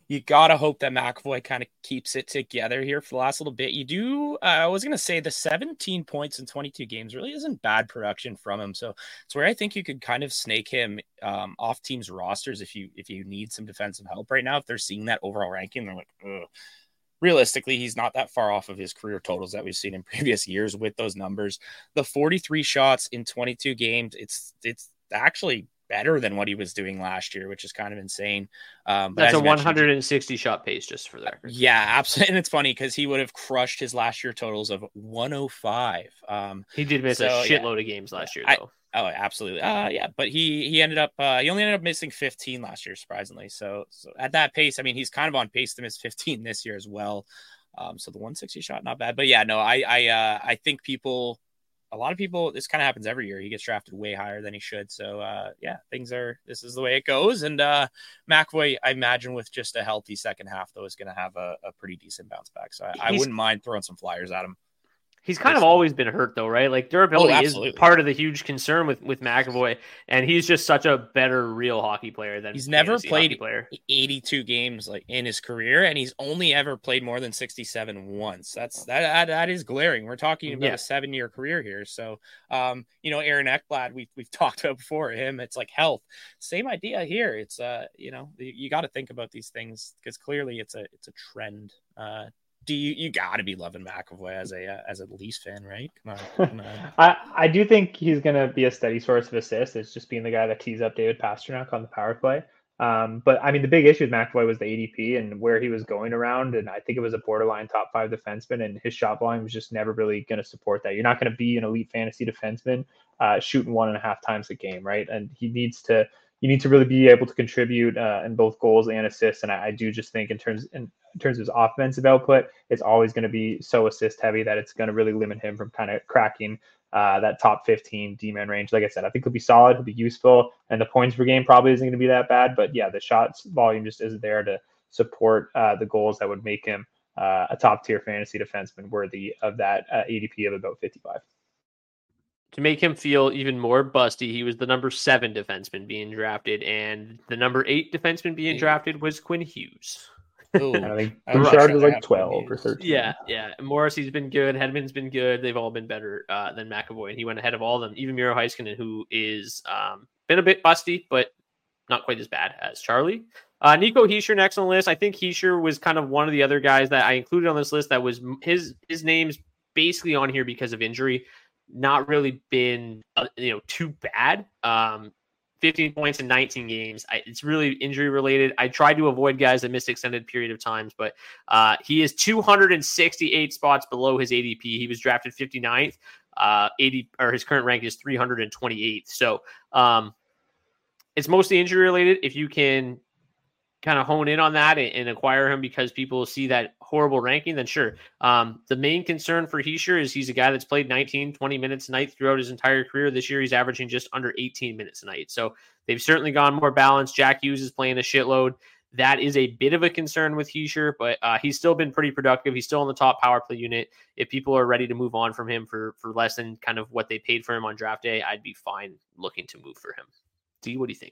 you gotta hope that McAvoy kind of keeps it together here for the last little bit. You do. Uh, I was gonna say the seventeen points in twenty-two games really isn't bad production from him. So it's where I think you could kind of snake him um, off teams' rosters if you if you need some defensive help right now. If they're seeing that overall ranking, they're like, ugh. Realistically, he's not that far off of his career totals that we've seen in previous years with those numbers. The forty-three shots in twenty-two games, it's it's actually better than what he was doing last year, which is kind of insane. Um, but That's a one hundred sixty shot pace, just for the record. Yeah, absolutely. And it's funny because he would have crushed his last year totals of one oh five. Um, he did miss so, a shitload yeah. of games last year, though. I, oh, absolutely. Uh, yeah, but he he ended up uh, he only ended up missing fifteen last year, surprisingly. So, so at that pace, I mean, he's kind of on pace to miss fifteen this year as well. Um, so the one sixty shot, not bad. But yeah, no, I I uh, I think people. A lot of people, this kind of happens every year. He gets drafted way higher than he should. So, uh, yeah, things are, this is the way it goes. And uh, McAvoy, I imagine with just a healthy second half, though, is going to have a, a pretty decent bounce back. So I, I wouldn't mind throwing some flyers at him. He's kind of always been hurt, though, right? Like, durability oh, is part of the huge concern with, with McAvoy, and he's just such a better real hockey player than he's never played player. eighty-two games like in his career, and he's only ever played more than sixty-seven once. That's that that, that is glaring. We're talking about yeah. a seven year career here. So, um, you know, Aaron Ekblad, we've we've talked about before him. It's like health. Same idea here. It's uh, you know, you, you got to think about these things because clearly it's a it's a trend. Uh, Do you you got to be loving McAvoy as a uh, as a Leafs fan, right? Come on, come on. I I do think he's going to be a steady source of assists. It's just being the guy that tees up David Pastrnak on the power play. Um, but I mean, the big issue with McAvoy was the A D P and where he was going around, and I think it was a borderline top five defenseman, and his shot volume was just never really going to support that. You're not going to be an elite fantasy defenseman uh, shooting one and a half times a game, right? And he needs to. You need to really be able to contribute uh, in both goals and assists. And I, I do just think in terms in, in terms of his offensive output, it's always going to be so assist heavy that it's going to really limit him from kind of cracking uh, that top fifteen D-man range. Like I said, I think he'll be solid, he'll be useful, and the points per game probably isn't going to be that bad. But yeah, the shots volume just isn't there to support uh, the goals that would make him uh, a top tier fantasy defenseman worthy of that uh, A D P of about fifty-five. To make him feel even more busty, he was the number seven defenseman being drafted, and the number eight defenseman being drafted was Quinn Hughes. Ooh, I think Bouchard was like twelve or thirteen. Yeah, yeah. Morrissey's been good. Hedman's been good. They've all been better uh, than McAvoy, and he went ahead of all of them. Even Miro Heiskanen, who is um, been a bit busty, but not quite as bad as Charlie. Uh, Nico Hischier next on the list. I think Hischier was kind of one of the other guys that I included on this list that was his his name's basically on here because of injury. Not really been, uh, you know, too bad. Um, fifteen points in nineteen games. I, it's really injury related. I tried to avoid guys that missed extended period of times, but uh, he is two hundred sixty-eight spots below his A D P. He was drafted fifty-ninth. Uh, eighty or his current rank is three hundred twenty-eighth. So um, it's mostly injury related. If you can kind of hone in on that and, and acquire him because people see that horrible ranking, then sure. Um, the main concern for Hischier is he's a guy that's played nineteen, twenty minutes a night throughout his entire career. This year, he's averaging just under eighteen minutes a night. So they've certainly gone more balanced. Jack Hughes is playing a shitload. That is a bit of a concern with Hischier, but uh, he's still been pretty productive. He's still in the top power play unit. If people are ready to move on from him for, for less than kind of what they paid for him on draft day, I'd be fine looking to move for him. D, what do you think?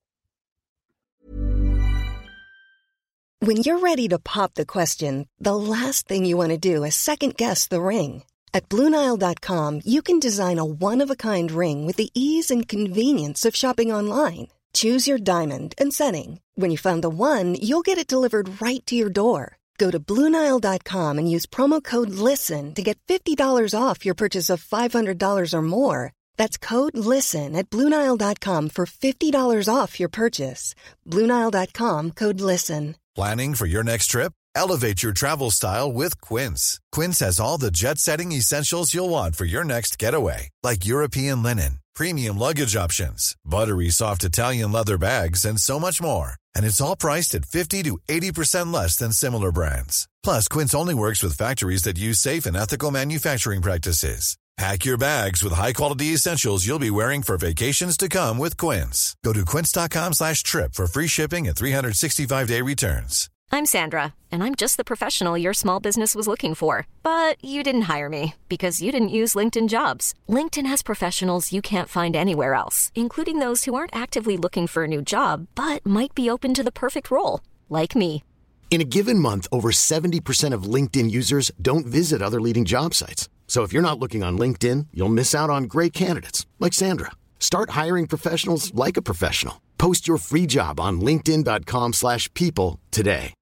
When you're ready to pop the question, the last thing you want to do is second-guess the ring. At Blue Nile dot com, you can design a one-of-a-kind ring with the ease and convenience of shopping online. Choose your diamond and setting. When you find the one, you'll get it delivered right to your door. Go to Blue Nile dot com and use promo code LISTEN to get fifty dollars off your purchase of five hundred dollars or more. That's code LISTEN at Blue Nile dot com for fifty dollars off your purchase. Blue Nile dot com, code LISTEN. Planning for your next trip? Elevate your travel style with Quince. Quince has all the jet-setting essentials you'll want for your next getaway, like European linen, premium luggage options, buttery soft Italian leather bags, and so much more. And it's all priced at fifty to eighty percent less than similar brands. Plus, Quince only works with factories that use safe and ethical manufacturing practices. Pack your bags with high-quality essentials you'll be wearing for vacations to come with Quince. Go to quince.com slash trip for free shipping and three sixty-five day returns. I'm Sandra, and I'm just the professional your small business was looking for. But you didn't hire me because you didn't use LinkedIn Jobs. LinkedIn has professionals you can't find anywhere else, including those who aren't actively looking for a new job, but might be open to the perfect role, like me. In a given month, over seventy percent of LinkedIn users don't visit other leading job sites. So if you're not looking on LinkedIn, you'll miss out on great candidates like Sandra. Start hiring professionals like a professional. Post your free job on linkedin.com slash people today.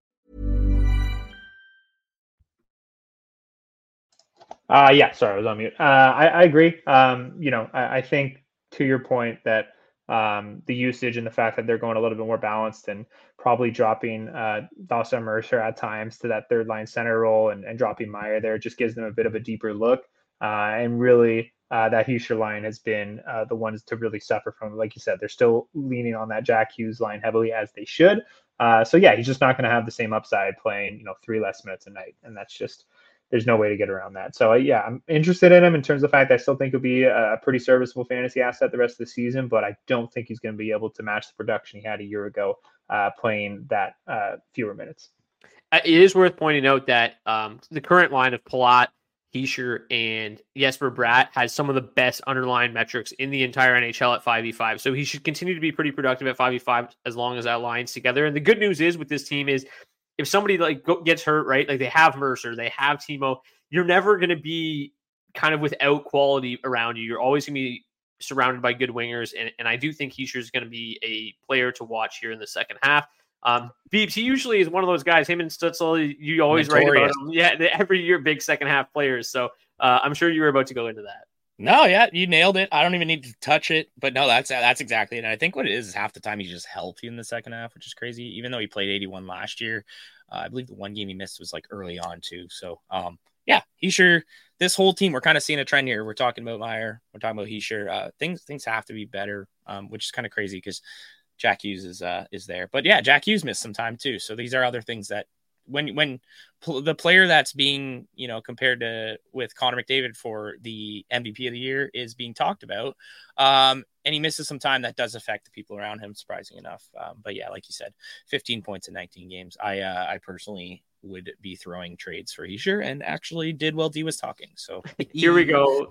Uh, yeah, sorry, I was on mute. Uh, I, I agree. Um, you know, I, I think to your point that um, the usage and the fact that they're going a little bit more balanced and probably dropping uh, Dawson Mercer at times to that third line center role and, and dropping Meyer there just gives them a bit of a deeper look. Uh, and really, uh, that Hischier line has been uh, the ones to really suffer from. Like you said, they're still leaning on that Jack Hughes line heavily as they should. Uh, so yeah, he's just not going to have the same upside playing, you know, three less minutes a night, and that's just. There's no way to get around that. So uh, yeah, I'm interested in him in terms of the fact that I still think he'll be a, a pretty serviceable fantasy asset the rest of the season, but I don't think he's going to be able to match the production he had a year ago uh, playing that uh, fewer minutes. It is worth pointing out that um, the current line of Palat, Hischier, and Jesper Bratt has some of the best underlying metrics in the entire N H L at five v five. So he should continue to be pretty productive at five v five as long as that line's together. And the good news is with this team is if somebody like gets hurt, right, like they have Mercer, they have Timo, you're never going to be kind of without quality around you. You're always going to be surrounded by good wingers. And, and I do think Hischier is going to be a player to watch here in the second half. Um, Beebs, he usually is one of those guys, him and Stützle, you always Notorious. write about him. Yeah, every year, big second half players. So uh, I'm sure you were about to go into that. No, yeah, you nailed it. I don't even need to touch it, but no, that's that's exactly it. And I think what it is is half the time he's just healthy in the second half, which is crazy. Even though he played eighty-one last year, uh, I believe the one game he missed was like early on too. So, um, yeah, Hischier. This whole team, we're kind of seeing a trend here. We're talking about Meyer, we're talking about Hischier. Uh, things things have to be better, um, which is kind of crazy because Jack Hughes is uh is there, but yeah, Jack Hughes missed some time too. So these are other things that. When when pl- the player that's being, you know, compared to with Connor McDavid for the M V P of the year is being talked about, um, and he misses some time, that does affect the people around him, surprising enough. Um, but yeah, like you said, fifteen points in nineteen games. I uh, I personally would be throwing trades for Hischier and actually did while D was talking. So here we go.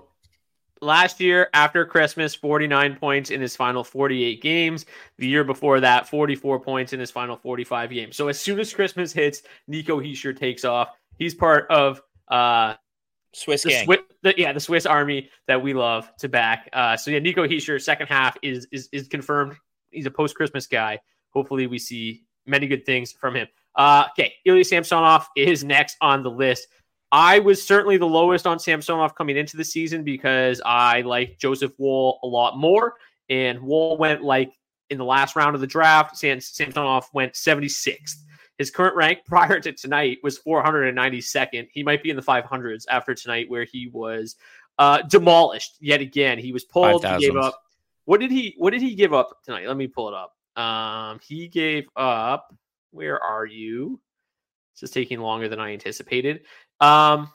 Last year, after Christmas, forty-nine points in his final forty-eight games. The year before that, forty-four points in his final forty-five games. So as soon as Christmas hits, Nico Hischier takes off. He's part of uh, Swiss the gang. Swiss, the, yeah, the Swiss Army that we love to back. Uh, so yeah, Nico Hischier, second half is is is confirmed. He's a post-Christmas guy. Hopefully, we see many good things from him. Uh, okay, Ilya Samsonov is next on the list. I was certainly the lowest on Samsonov coming into the season because I like Joseph Woll a lot more. And Woll went like in the last round of the draft. Sam, Samsonov went seventy-sixth. His current rank prior to tonight was four hundred ninety-second. He might be in the five hundreds after tonight where he was uh, demolished yet again. He was pulled. He gave up. What did he, what did he give up tonight? Let me pull it up. Um, he gave up, where are you? This is taking longer than I anticipated. Um,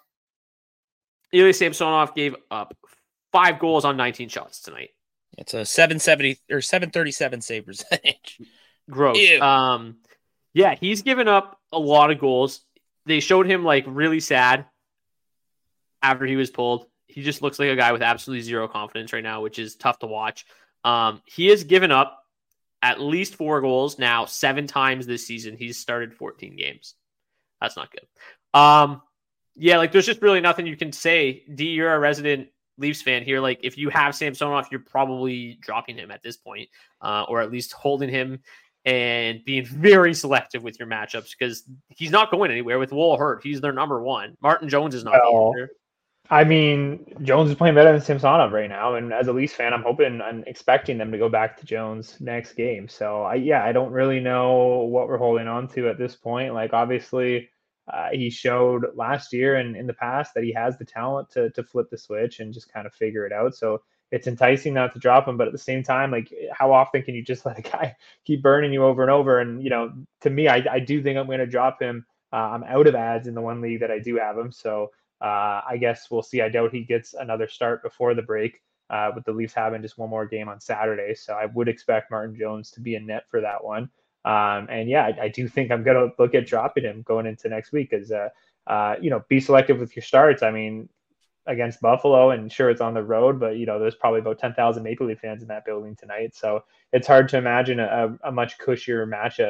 Ilya Samsonov gave up five goals on nineteen shots tonight. It's a seven seventy or seven thirty-seven save percentage. Gross. Ew. Um, yeah, he's given up a lot of goals. They showed him like really sad after he was pulled. He just looks like a guy with absolutely zero confidence right now, which is tough to watch. Um, he has given up at least four goals now seven times this season. He's started fourteen games. That's not good. Um, yeah, like there's just really nothing you can say. D, you're a resident Leafs fan here. Like if you have Samsonov, you're probably dropping him at this point, uh, or at least holding him and being very selective with your matchups because he's not going anywhere with Woll hurt. He's their number one. Martin Jones is not well, there. I mean, Jones is playing better than Samsonov right now. And as a Leafs fan, I'm hoping and expecting them to go back to Jones next game. So I, yeah, I don't really know what we're holding on to at this point. Like obviously, Uh, he showed last year and in the past that he has the talent to to flip the switch and just kind of figure it out. So it's enticing not to drop him, but at the same time, like how often can you just let a guy keep burning you over and over? And, you know, to me, I, I do think I'm going to drop him. Uh, I'm out of ads in the one league that I do have him. So uh, I guess we'll see. I doubt he gets another start before the break uh, with the Leafs having just one more game on Saturday. So I would expect Martin Jones to be in net for that one. Um, and yeah, I, I do think I'm going to look at dropping him going into next week because, uh, uh, you know, be selective with your starts. I mean, against Buffalo, and sure, it's on the road, but, you know, there's probably about ten thousand Maple Leaf fans in that building tonight. So it's hard to imagine a, a much cushier matchup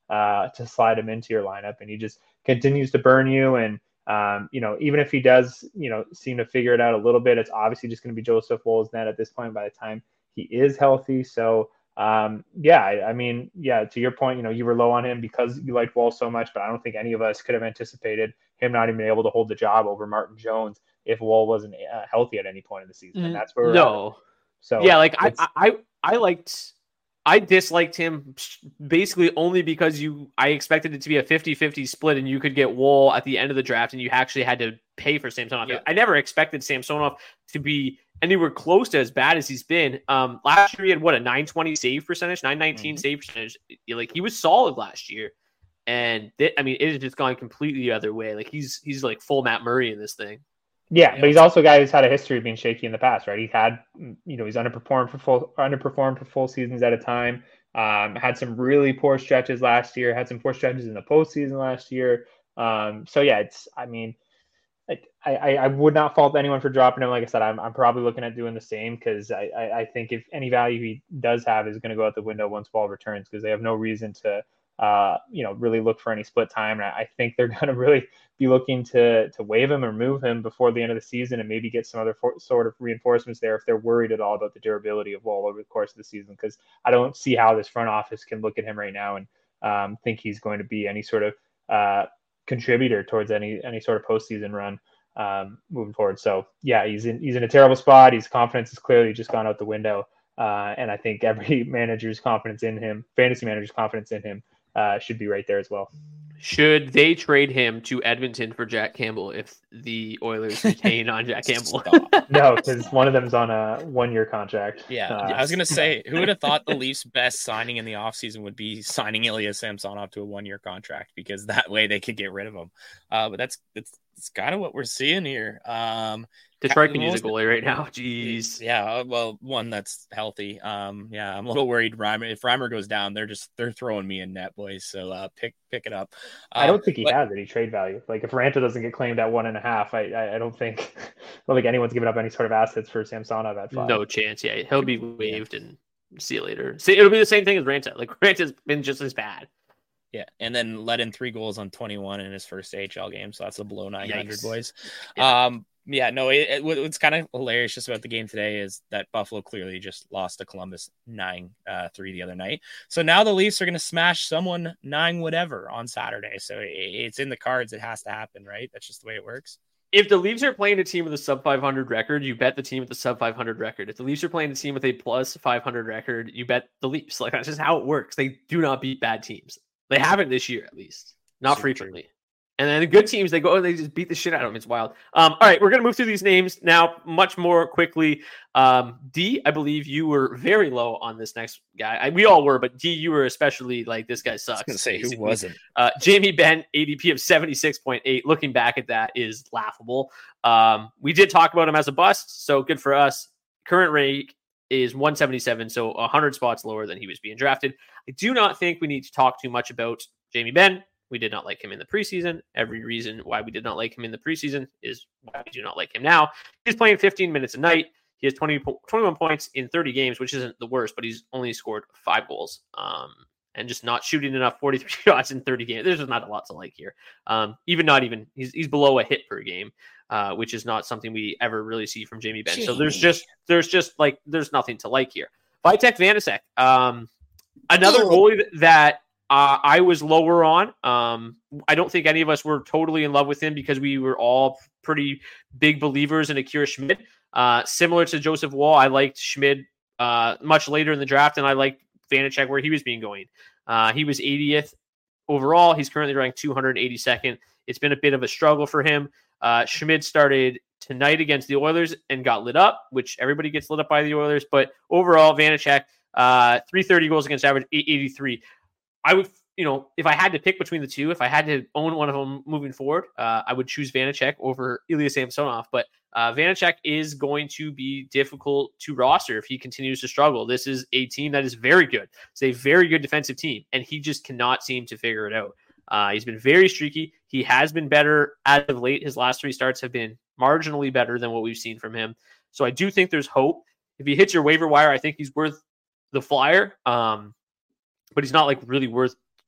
uh, to slide him into your lineup, and he just continues to burn you. And um, you know, even if he does, you know, seem to figure it out a little bit, it's obviously just going to be Joseph Woll's net at this point by the time he is healthy. So um, yeah, I, I mean, yeah, to your point, you know, you were low on him because you liked Woll so much, but I don't think any of us could have anticipated him not even being able to hold the job over Martin Jones if Woll wasn't uh, healthy at any point in the season. And that's where we're no. at. So yeah, like I, I, I liked, I disliked him basically only because you, I expected it to be a fifty-fifty split and you could get Woll at the end of the draft and you actually had to pay for Samsonov. Yeah. I never expected Samsonov to be anywhere close to as bad as he's been. Um, last year he had what, a nine twenty save percentage, nine nineteen mm-hmm. save percentage. Like he was solid last year. And th- I mean, it has just gone completely the other way. Like he's, he's like full Matt Murray in this thing. Yeah, but he's also a guy who's had a history of being shaky in the past, right? He's had, you know, he's underperformed for full underperformed for full seasons at a time. Um, had some really poor stretches last year. Had some poor stretches in the postseason last year. Um, so yeah, it's. I mean, I, I I would not fault anyone for dropping him. Like I said, I'm I'm probably looking at doing the same because I, I I think if any value he does have is going to go out the window once Woll returns because they have no reason to. Uh, you know, really look for any split time. And I, I think they're going to really be looking to to waive him or move him before the end of the season and maybe get some other for, sort of reinforcements there if they're worried at all about the durability of Woll over the course of the season. Because I don't see how this front office can look at him right now and um, think he's going to be any sort of uh, contributor towards any any sort of postseason run um, moving forward. So yeah, he's in he's in a terrible spot. His confidence has clearly just gone out the window. Uh, and I think every manager's confidence in him, fantasy manager's confidence in him, Uh, should be right there as well. Should they trade him to Edmonton for Jack Campbell if the Oilers retain on Jack Campbell? No, because one of them's on a one-year contract. Yeah, uh, I was going to say, who would have thought the Leafs' best signing in the offseason would be signing Ilya Samsonov to a one-year contract because that way they could get rid of him. Uh, but that's it's, it's kind of what we're seeing here. Um, Detroit can use a goalie right now. Jeez. Yeah, well, one that's healthy. Um, yeah, I'm a little worried. Reimer, if Reimer goes down, they're just they're throwing me in net, boys. So uh, pick pick it up. Uh, I don't think he but, has any trade value. Like if Raanta doesn't get claimed at one and a half, I I, I don't think I don't think anyone's giving up any sort of assets for Samsonov at five. No chance. Yeah, he'll be waived and see you later. See, it'll be the same thing as Raanta. Like Ranta's been just as bad. Yeah, and then let in three goals on twenty-one in his first A H L game, so that's a below nine hundred, Yikes. Boys. Yeah. Um, yeah, no, it, it, what's kind of hilarious just about the game today is that Buffalo clearly just lost to Columbus nine three the other night. So now the Leafs are going to smash someone nine whatever on Saturday. So it, it's in the cards. It has to happen, right? That's just the way it works. If the Leafs are playing a team with a sub five hundred record, you bet the team with the sub five hundred record. If the Leafs are playing a team with a plus five hundred record, you bet the Leafs. Like that's just how it works. They do not beat bad teams. They haven't this year, at least. Not Super frequently. True. And then the good teams, they go and they just beat the shit out of them. It's wild. Um, all right, we're going to move through these names now much more quickly. Um, D, I believe you were very low on this next guy. I, we all were, but D, you were especially like, this guy sucks. I was going to say, basically. Who wasn't? Uh, Jamie Benn, A D P of seventy-six point eight. Looking back at that is laughable. Um, we did talk about him as a bust, so good for us. Current rate is one seventy-seven, so one hundred spots lower than he was being drafted. I do not think we need to talk too much about Jamie Benn. We did not like him in the preseason. Every reason why we did not like him in the preseason is why we do not like him now. He's playing fifteen minutes a night. He has twenty, twenty-one points in thirty games, which isn't the worst, but he's only scored five goals um, and just not shooting enough forty-three shots in thirty games. There's just not a lot to like here. Um, even not even, he's, he's below a hit per game, uh, which is not something we ever really see from Jamie Benn. Gee. So there's just, there's just like, there's nothing to like here. Vitek Vanecek, um, another goalie that Uh, I was lower on. Um, I don't think any of us were totally in love with him because we were all pretty big believers in Akira Schmid. Uh, similar to Joseph Woll, I liked Schmid uh, much later in the draft, and I liked Vanecek where he was being going. Uh, he was eightieth overall. He's currently ranked two hundred eighty-second. It's been a bit of a struggle for him. Uh, Schmid started tonight against the Oilers and got lit up, which everybody gets lit up by the Oilers. But overall, Vanecek, uh, three thirty goals against average, eight eighty-three. I would, you know, if I had to pick between the two, if I had to own one of them moving forward, uh, I would choose Vanecek over Ilya Samsonov. But uh, Vanecek is going to be difficult to roster if he continues to struggle. This is a team that is very good. It's a very good defensive team, and he just cannot seem to figure it out. Uh, he's been very streaky. He has been better as of late. His last three starts have been marginally better than what we've seen from him. So I do think there's hope. If he hits your waiver wire, I think he's worth the flyer. Um, But he's not like really worth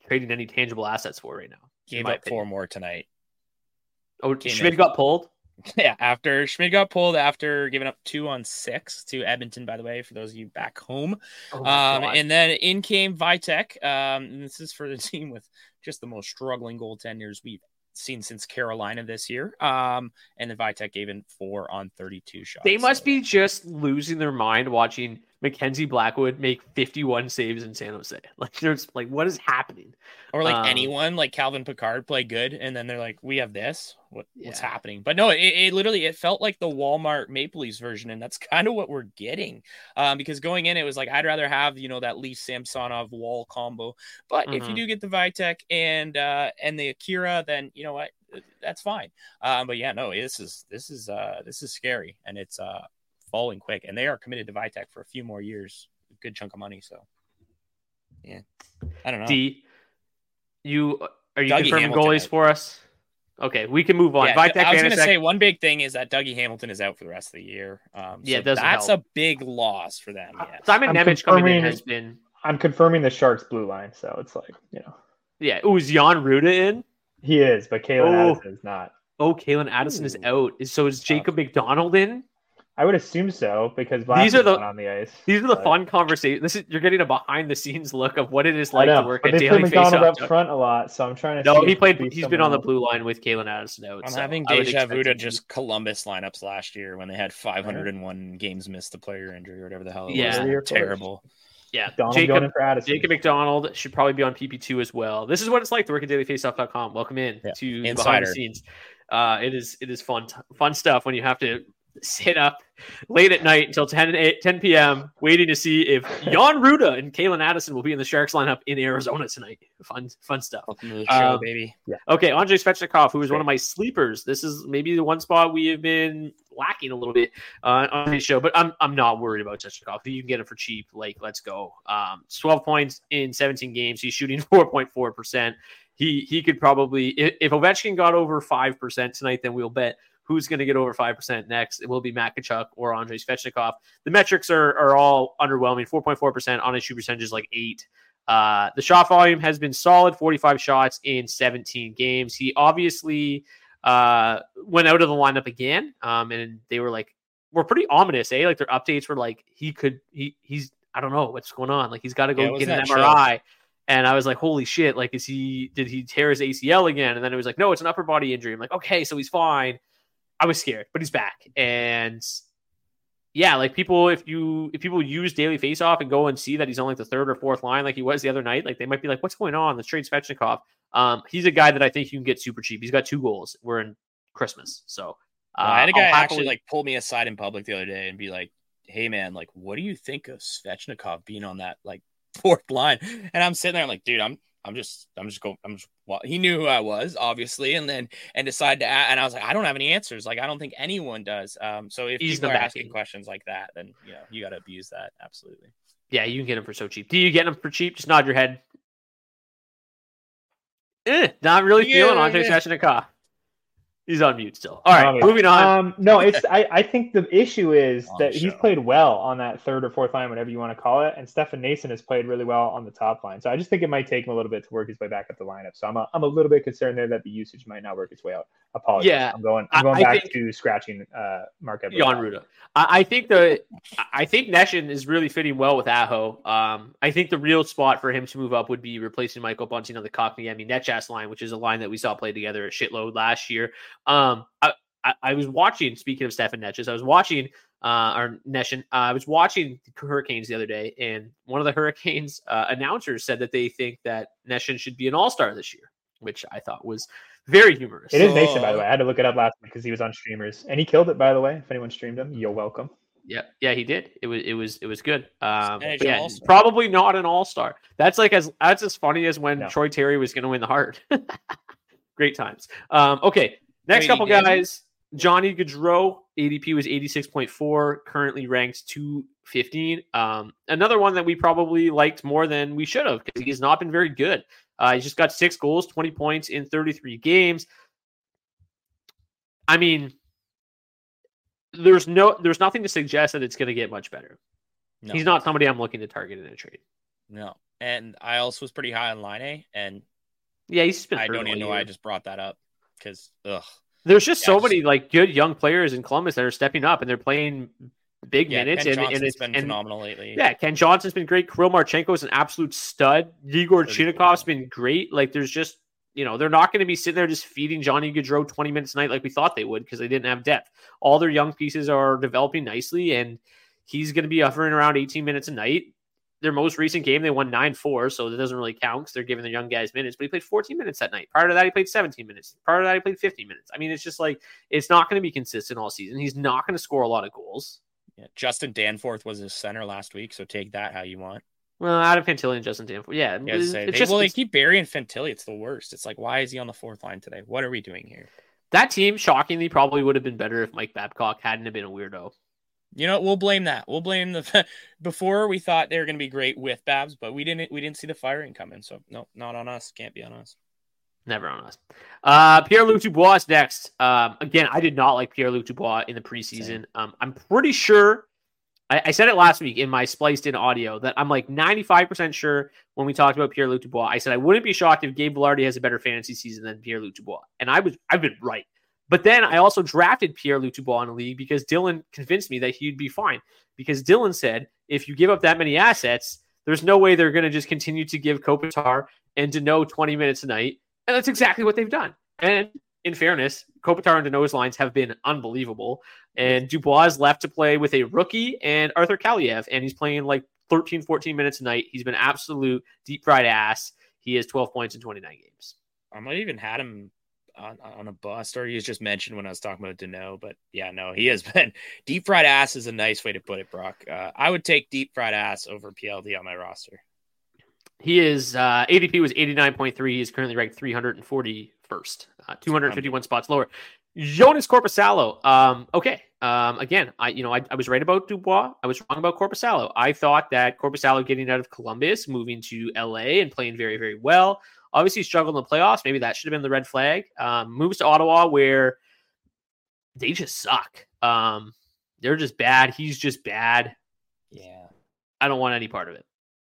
trading any tangible assets for right now. Gave up four more tonight. Oh, Came Schmid in. got pulled? Yeah, after Schmid got pulled after giving up two on six to Edmonton, by the way, for those of you back home. Oh um, and then in came Vitek. Um, and this is for the team with just the most struggling goaltenders we've seen since Carolina this year. Um, and then Vitek gave in four on thirty-two shots. They must so. be just losing their mind watching Mackenzie Blackwood make fifty-one saves in San Jose. Like, there's like, what is happening? Or like um, anyone, like Calvin Pickard play good, and then they're like, we have this. What, yeah. What's happening? But no, it, it literally it felt like the Walmart Maple Leafs version, and that's kind of what we're getting. Um, because going in, it was like I'd rather have you know that Leaf Samsonov Wall combo. But mm-hmm. if you do get the Vitek and uh, and the Akira, then you know what, that's fine. Um, but yeah, no, this is this is uh, this is scary, and it's uh. falling quick, and they are committed to Vitek for a few more years, a good chunk of money. So, yeah, I don't know. D, you are you Dougie confirming Hamilton goalies out. for us? Okay, we can move on. Yeah, Vitek, I was going to say one big thing is that Dougie Hamilton is out for the rest of the year. Um, so yeah, that's help. a big loss for them. Yes. Simon I'm Nemec coming in has been. I'm confirming the Sharks blue line, so it's like you know. Yeah, oh, is Jan Ruda in? He is, but Kalen oh. Addison is not. Oh, Kalen Addison Ooh. is out. So is Jacob oh. McDonald in? I would assume so because Black these are the on the ice. These are the but... fun conversations. This is you're getting a behind the scenes look of what it is like know, to work at Daily Faceoff. They play McDonald up front a lot, so I'm trying to. No, he played. He's been on the blue line with Kalen Addison out. I'm so having deja vu to just Columbus lineups last year when they had five hundred one right. games missed to player injury or whatever the hell it yeah. was. Terrible. Yeah, Jacob, Jacob McDonald should probably be on P P two as well. This is what it's like to work at daily faceoff dot com. Welcome in yeah. to Insider. Behind the scenes. Uh, it is it is fun fun stuff when you have to sit up late at night until ten p.m. waiting to see if Jan Ruda and Kalen Addison will be in the Sharks lineup in Arizona tonight. Fun, fun stuff. Welcome to the show, um, baby. Yeah. Okay, Andrei Svechnikov, who is one of my sleepers. This is maybe the one spot we have been lacking a little bit uh, on the show, but I'm I'm not worried about Svechnikov. You can get him for cheap. Like, let's go. Um, twelve points in seventeen games. He's shooting four point four percent. He he could probably, if, if Ovechkin got over five percent tonight, then we'll bet who's going to get over five percent next. It will be Matt Tkachuk or Andrei Svechnikov. The metrics are are all underwhelming. four point four percent on his shoot percentage is like eight. Uh, the shot volume has been solid, forty-five shots in seventeen games. He obviously uh, went out of the lineup again, um, and they were like, were pretty ominous, eh? Like their updates were like, he could, he he's, I don't know what's going on. Like he's got to go yeah, get an M R I. Chill? And I was like, holy shit, like, is he, did he tear his A C L again? And then it was like, no, it's an upper body injury. I'm like, okay, so he's fine. I was scared, but he's back. And yeah, like people, if you, if people use Daily Faceoff and go and see that he's on like the third or fourth line, like he was the other night, like they might be like, what's going on? Let's trade Svechnikov. Um, he's a guy that I think you can get super cheap. He's got two goals. We're in Christmas. So uh, I had a guy happily... actually like pull me aside in public the other day and be like, hey man, like, what do you think of Svechnikov being on that like fourth line? And I'm sitting there, I'm like, dude, I'm, I'm just, I'm just going, I'm just, well, he knew who I was, obviously, and then, and decided to, add, and I was like, I don't have any answers. Like, I don't think anyone does. Um, so if He's people are asking questions like that, then, you know, you got to abuse that. Absolutely. Yeah, you can get him for so cheap. Do you get him for cheap? Just nod your head. Eh, not really yeah, feeling Andrei yeah. Svechnikov. He's on mute still. All right, um, moving on. Um, no, it's. I, I think the issue is that he's played well on that third or fourth line, whatever you want to call it, and Stefan Nason has played really well on the top line. So I just think it might take him a little bit to work his way back up the lineup. So I'm a, I'm a little bit concerned there that the usage might not work its way out. Apologies. Yeah, I'm going. I'm going I, back I think, to scratching uh, Mark Edwards. Jan Ruda. I, I think the. I think Neshin is really fitting well with Aho. Um, I think the real spot for him to move up would be replacing Michael Bunting on the Kotkaniemi Netchas line, which is a line that we saw play together at shitload last year. Um, I, I, I was watching, speaking of Stefan Netchas, I was watching, uh, or Neshin, uh, I was watching the Hurricanes the other day, and one of the Hurricanes uh, announcers said that they think that Neshin should be an all-star this year, which I thought was very humorous. It is Nation, by the way. I had to look it up last week because he was on streamers, and he killed it, by the way. If anyone streamed him, you're welcome. Yeah, yeah, he did. It was, it was, it was good. Um, but yeah, probably not an all-star. That's like as that's as funny as when no. Troy Terry was going to win the Hart. Great times. Um, okay, next Wait, couple guys. Johnny Gaudreau, A D P was eighty-six point four, currently ranked two fifteen. Um, another one that we probably liked more than we should have because he's not been very good. Uh, he's just got six goals, twenty points in thirty-three games. I mean, there's no, there's nothing to suggest that it's going to get much better. No. He's not somebody I'm looking to target in a trade. No. and I also was pretty high on Laine, and yeah, he's been I don't even know here. why I just brought that up because ugh. There's just yeah, so just, many like good young players in Columbus that are stepping up and they're playing big yeah, minutes. Ken and, Johnson's and it's been and, phenomenal lately. Yeah, Ken Johnson's been great. Kirill Marchenko is an absolute stud. Igor Chinnikov's been great. Like there's just, you know, they're not going to be sitting there just feeding Johnny Gaudreau twenty minutes a night like we thought they would because they didn't have depth. All their young pieces are developing nicely, and he's going to be hovering around eighteen minutes a night. Their most recent game, they won nine four, so that doesn't really count because they're giving the young guys minutes. But he played fourteen minutes that night. Prior to that, he played seventeen minutes. Prior to that, he played fifteen minutes. I mean, it's just like it's not going to be consistent all season. He's not going to score a lot of goals. Yeah, Justin Danforth was his center last week, so take that how you want. Well, Adam Fantilli and Justin Danforth, yeah. yeah it's, say, it's they, just, well, they it's, keep burying Fantilli. It's the worst. It's like, why is he on the fourth line today? What are we doing here? That team, shockingly, probably would have been better if Mike Babcock hadn't have been a weirdo. You know, we'll blame that. We'll blame the before we thought they were going to be great with Babs, but we didn't. We didn't see the firing coming. So no, not on us. Can't be on us. Never on us. Uh, Pierre-Luc Dubois is next. Um, again, I did not like Pierre-Luc Dubois in the preseason. Um, I'm pretty sure. I, I said it last week in my spliced in audio that I'm like ninety-five percent sure when we talked about Pierre-Luc Dubois. I said I wouldn't be shocked if Gabe Vilardi has a better fantasy season than Pierre-Luc Dubois, and I was. I've been right. But then I also drafted Pierre-Luc Dubois in the league because Dylan convinced me that he'd be fine. Because Dylan said, if you give up that many assets, there's no way they're going to just continue to give Kopitar and Danault twenty minutes a night. And that's exactly what they've done. And in fairness, Kopitar and Danault's lines have been unbelievable. And Dubois is left to play with a rookie and Arthur Kaliev. And he's playing like thirteen, fourteen minutes a night. He's been absolute deep fried ass. He has twelve points in twenty-nine games. I might even had him on, on a bust, or he was just mentioned when I was talking about Danault, but yeah, no, he has been deep fried ass is a nice way to put it, Brock. Uh, I would take deep fried ass over P L D on my roster. He is, uh, A D P was eighty-nine point three. He's currently ranked three hundred forty-first, uh, two hundred fifty-one spots lower. Jonas Korpisalo. Um, okay. Um, again, I, you know, I, I was right about Dubois. I was wrong about Korpisalo. I thought that Korpisalo getting out of Columbus, moving to L A and playing very, very well. Obviously, he struggled in the playoffs. Maybe that should have been the red flag. Um, moves to Ottawa, where they just suck. Um, they're just bad. He's just bad. Yeah, I don't want any part of it.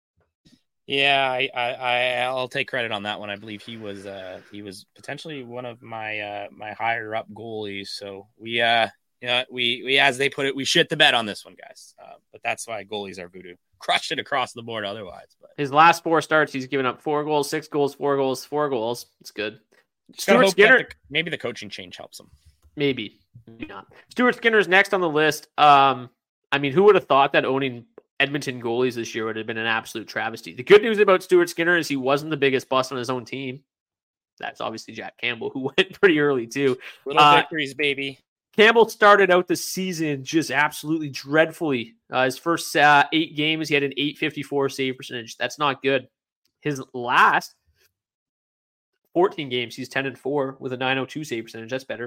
Yeah, I, I, I I'll take credit on that one. I believe he was, uh, he was potentially one of my, uh, my higher up goalies. So we, uh, yeah, we, we, as they put it, we shit the bed on this one, guys. Uh, but that's why goalies are voodoo. Crushed it across the board otherwise. But his last four starts, he's given up four goals, six goals, four goals, four goals. It's good. Stuart Skinner, the, maybe the coaching change helps him. Maybe, maybe not. Stuart Skinner is next on the list. Um, I mean, who would have thought that owning Edmonton goalies this year would have been an absolute travesty? The good news about Stuart Skinner is he wasn't the biggest bust on his own team. That's obviously Jack Campbell, who went pretty early too. Little uh, victories, baby. Campbell started out the season just absolutely dreadfully. Uh, his first uh, eight games, he had an eight fifty-four save percentage. That's not good. His last fourteen games, he's ten and four with a nine oh two save percentage. That's better.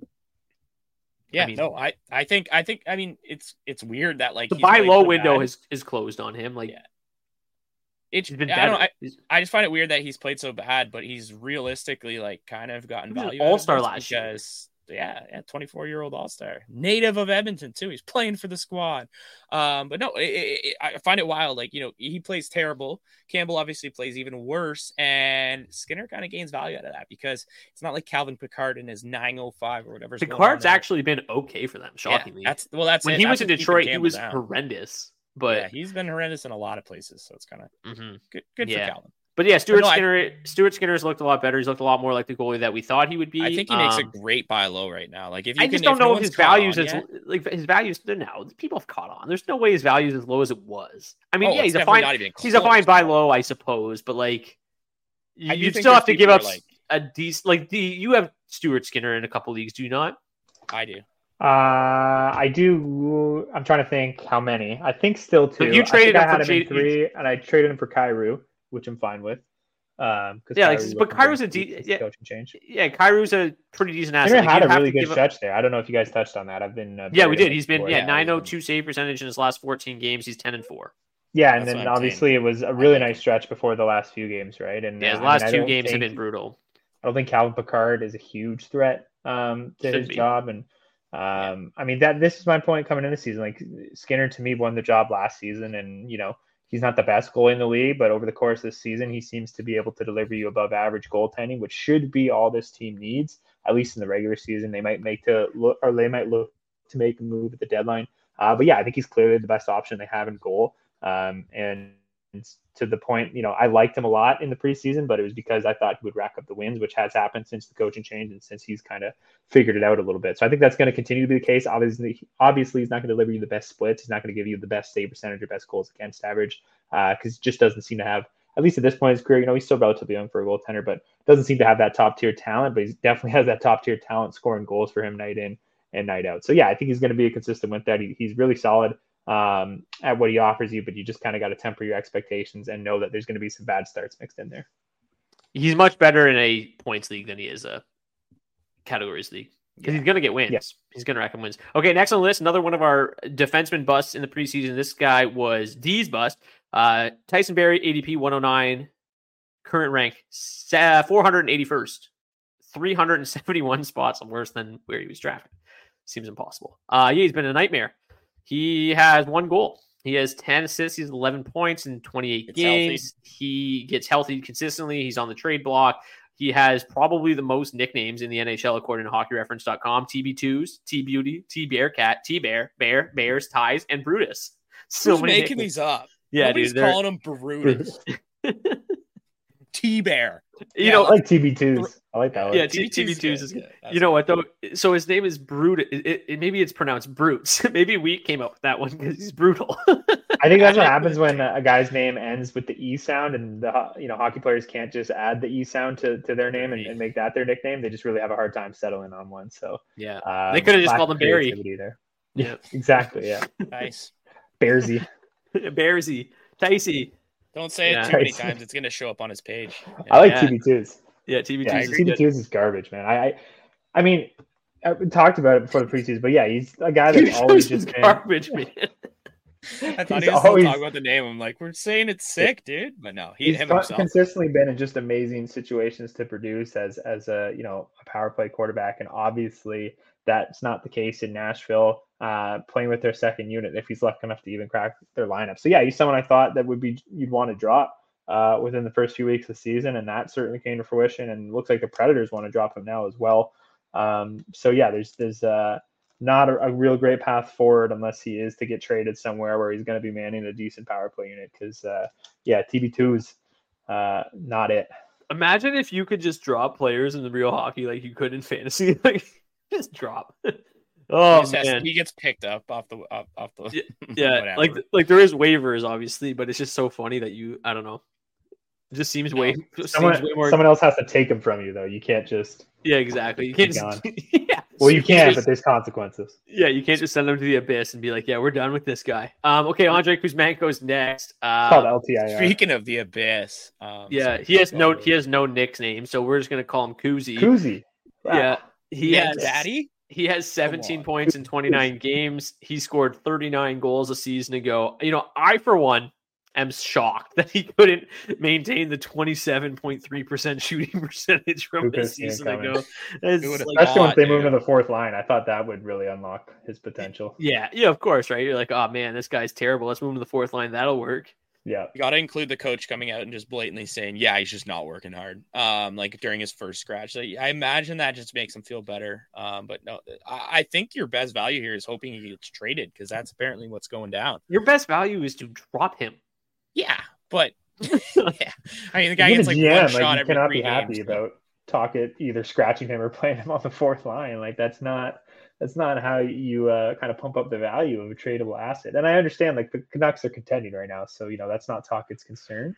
Yeah, I mean, no, I, I think, I think, I mean, it's, it's weird that like the buy low window is, is closed on him. Like, yeah. It's been I don't know. I, I just find it weird that he's played so bad, but he's realistically like kind of gotten value. All star last because, year. Yeah, yeah, twenty-four year old all star, native of Edmonton too. He's playing for the squad. Um, but no, it, it, I find it wild. Like, you know, he plays terrible. Campbell obviously plays even worse, and Skinner kind of gains value out of that because it's not like Calvin Pickard in his nine oh five or whatever. Picard's actually been okay for them. Shockingly, yeah, that's well, that's when it. he that's was in Detroit, he was down. horrendous. But yeah, he's been horrendous in a lot of places, so it's kind of mm-hmm. good, good yeah. for Calvin. But yeah, Stuart but no, Skinner. I, Stuart Skinner's looked a lot better. He's looked a lot more like the goalie that we thought he would be. I think he um, makes a great buy low right now. Like if you I can, just don't if know no if his values is like his values. No, people have caught on. There's no way his values as low as it was. I mean, oh, yeah, he's a fine. He's a fine buy low, I suppose. But like, you, you still have to give up like, a decent. Like the you have Stuart Skinner in a couple leagues, do you not? I do. Uh, I do. I'm trying to think how many. I think still two. If you traded I, him I had for him J- in three, and I traded him for Kyrou, which I'm fine with. Um, yeah, like, but Kyrou's a de- yeah, coaching change. Yeah, Kyrou's a pretty decent asset. Skinner like, had a really good stretch up... there. I don't know if you guys touched on that. I've been uh, yeah, we did. He's been before. yeah nine oh two save percentage in his last fourteen games. He's ten and four. Yeah, and That's then obviously saying. It was a really nice stretch before the last few games, right? And yeah, uh, the last I mean, two games think, have been brutal. I don't think Calvin Pickard is a huge threat um, to Should his be. job, and um, yeah. I mean that this is my point coming into the season. Like Skinner to me won the job last season, and you know he's not the best goalie in the league, but over the course of the season, he seems to be able to deliver you above average goaltending, which should be all this team needs, at least in the regular season. They might make to look, or they might look to make a move at the deadline. Uh, but yeah, I think he's clearly the best option they have in goal. Um, and to the point, you know, I liked him a lot in the preseason, but it was because I thought he would rack up the wins, which has happened since the coaching change and since he's kind of figured it out a little bit. So I think that's going to continue to be the case. Obviously, obviously he's not going to deliver you the best splits. He's not going to give you the best save percentage or best goals against average because uh, he just doesn't seem to have, at least at this point in his career, you know, he's still relatively young for a goaltender, but doesn't seem to have that top tier talent, but he definitely has that top tier talent scoring goals for him night in and night out. So yeah, I think he's going to be a consistent with that. He, he's really solid um, at what he offers you, but you just kind of got to temper your expectations and know that there's going to be some bad starts mixed in there. He's much better in a points league than he is a categories league because yeah. he's going to get wins. Yeah. He's going to rack up wins. Okay, next on the list, another one of our defenseman busts in the preseason. This guy was D's bust. Uh, Tyson Barrie, A D P one oh nine, current rank four hundred eighty-first, three hundred seventy-one spots worse than where he was drafted. Seems impossible. Uh, yeah, he's been a nightmare. He has one goal. He has ten assists. He's eleven points in twenty-eight it's games. Healthy. He gets healthy consistently. He's on the trade block. He has probably the most nicknames in the N H L according to hockey reference dot com. T B twos, T-Beauty, T-Bearcat, T-Bear, Bear, Bears, Ties, and Brutus. So Who's many making nicknames. These up? Yeah, Nobody's dude. calling him Brutus. T-Bear. You yeah, know, I like T B twos. I like that one. Yeah, T B twos is good. You know what though? So his name is Brute. It, it, it, maybe it's pronounced Brutes. Maybe we came up with that one because he's brutal. I think that's what happens when a guy's name ends with the E sound, and the you know hockey players can't just add the E sound to, to their name and, and make that their nickname. They just really have a hard time settling on one. So yeah, um, they could have just called him Barry. There. Yeah, exactly. Yeah, nice. Bearsy, Bearsy, Ticey. Don't say yeah. it too many times. It's going to show up on his page. Yeah. I like yeah. T B twos. Yeah, T B twos. Yeah, is T B twos is garbage, man. I, I, I mean, I talked about it before the preseason, but yeah, he's a guy that's always just been garbage, man. I thought he was always talking about the name. I'm like, we're saying it's sick, dude, but no, he he's him himself. consistently been in just amazing situations to produce as as a you know a power play quarterback, and obviously that's not the case in Nashville. Uh, playing with their second unit, if he's lucky enough to even crack their lineup. So yeah, he's someone I thought that would be you'd want to drop uh, within the first few weeks of the season, and that certainly came to fruition. And it looks like the Predators want to drop him now as well. Um, so yeah, there's there's uh, not a, a real great path forward unless he is to get traded somewhere where he's going to be manning a decent power play unit. Because uh, yeah, T B two is uh, not it. Imagine if you could just drop players in the real hockey like you could in fantasy, like just drop. Oh he man, has, he gets picked up off the off, off the yeah, yeah like like there is waivers obviously, but it's just so funny that you I don't know. It just seems no. way someone, seems way more. Someone else has to take him from you though. You can't just yeah exactly. You can't just, yeah. Well, you can, just, but there's consequences. Yeah, you can't just send them to the abyss and be like, yeah, we're done with this guy. Um, okay, Andre Kuzmenko's next. Uh, called L T I R. Speaking of the abyss, um, yeah, he has no he has no nickname, so we're just gonna call him Kuzi. Kuzi. Wow. Yeah, he yeah, has Daddy. He has seventeen points in twenty-nine games. He scored thirty-nine goals a season ago. You know, I, for one, am shocked that he couldn't maintain the twenty-seven point three percent shooting percentage from a season ago. Especially like, once they move to the fourth line. I thought that would really unlock his potential. Yeah, yeah, of course, right? You're like, oh, man, this guy's terrible. Let's move him to the fourth line. That'll work. Yeah, you got to include the coach coming out and just blatantly saying, "Yeah, he's just not working hard." Um, like during his first scratch, so I imagine that just makes him feel better. Um, but no, I, I think your best value here is hoping he gets traded because that's apparently what's going down. Your best value is to drop him. Yeah, but yeah, I mean the guy gets like G M, one shot like, you every cannot three be happy games, about talking either scratching him or playing him on the fourth line. Like that's not. That's not how you uh, kind of pump up the value of a tradable asset. And I understand like the Canucks are contending right now. So, you know, that's not Tocchet's concern.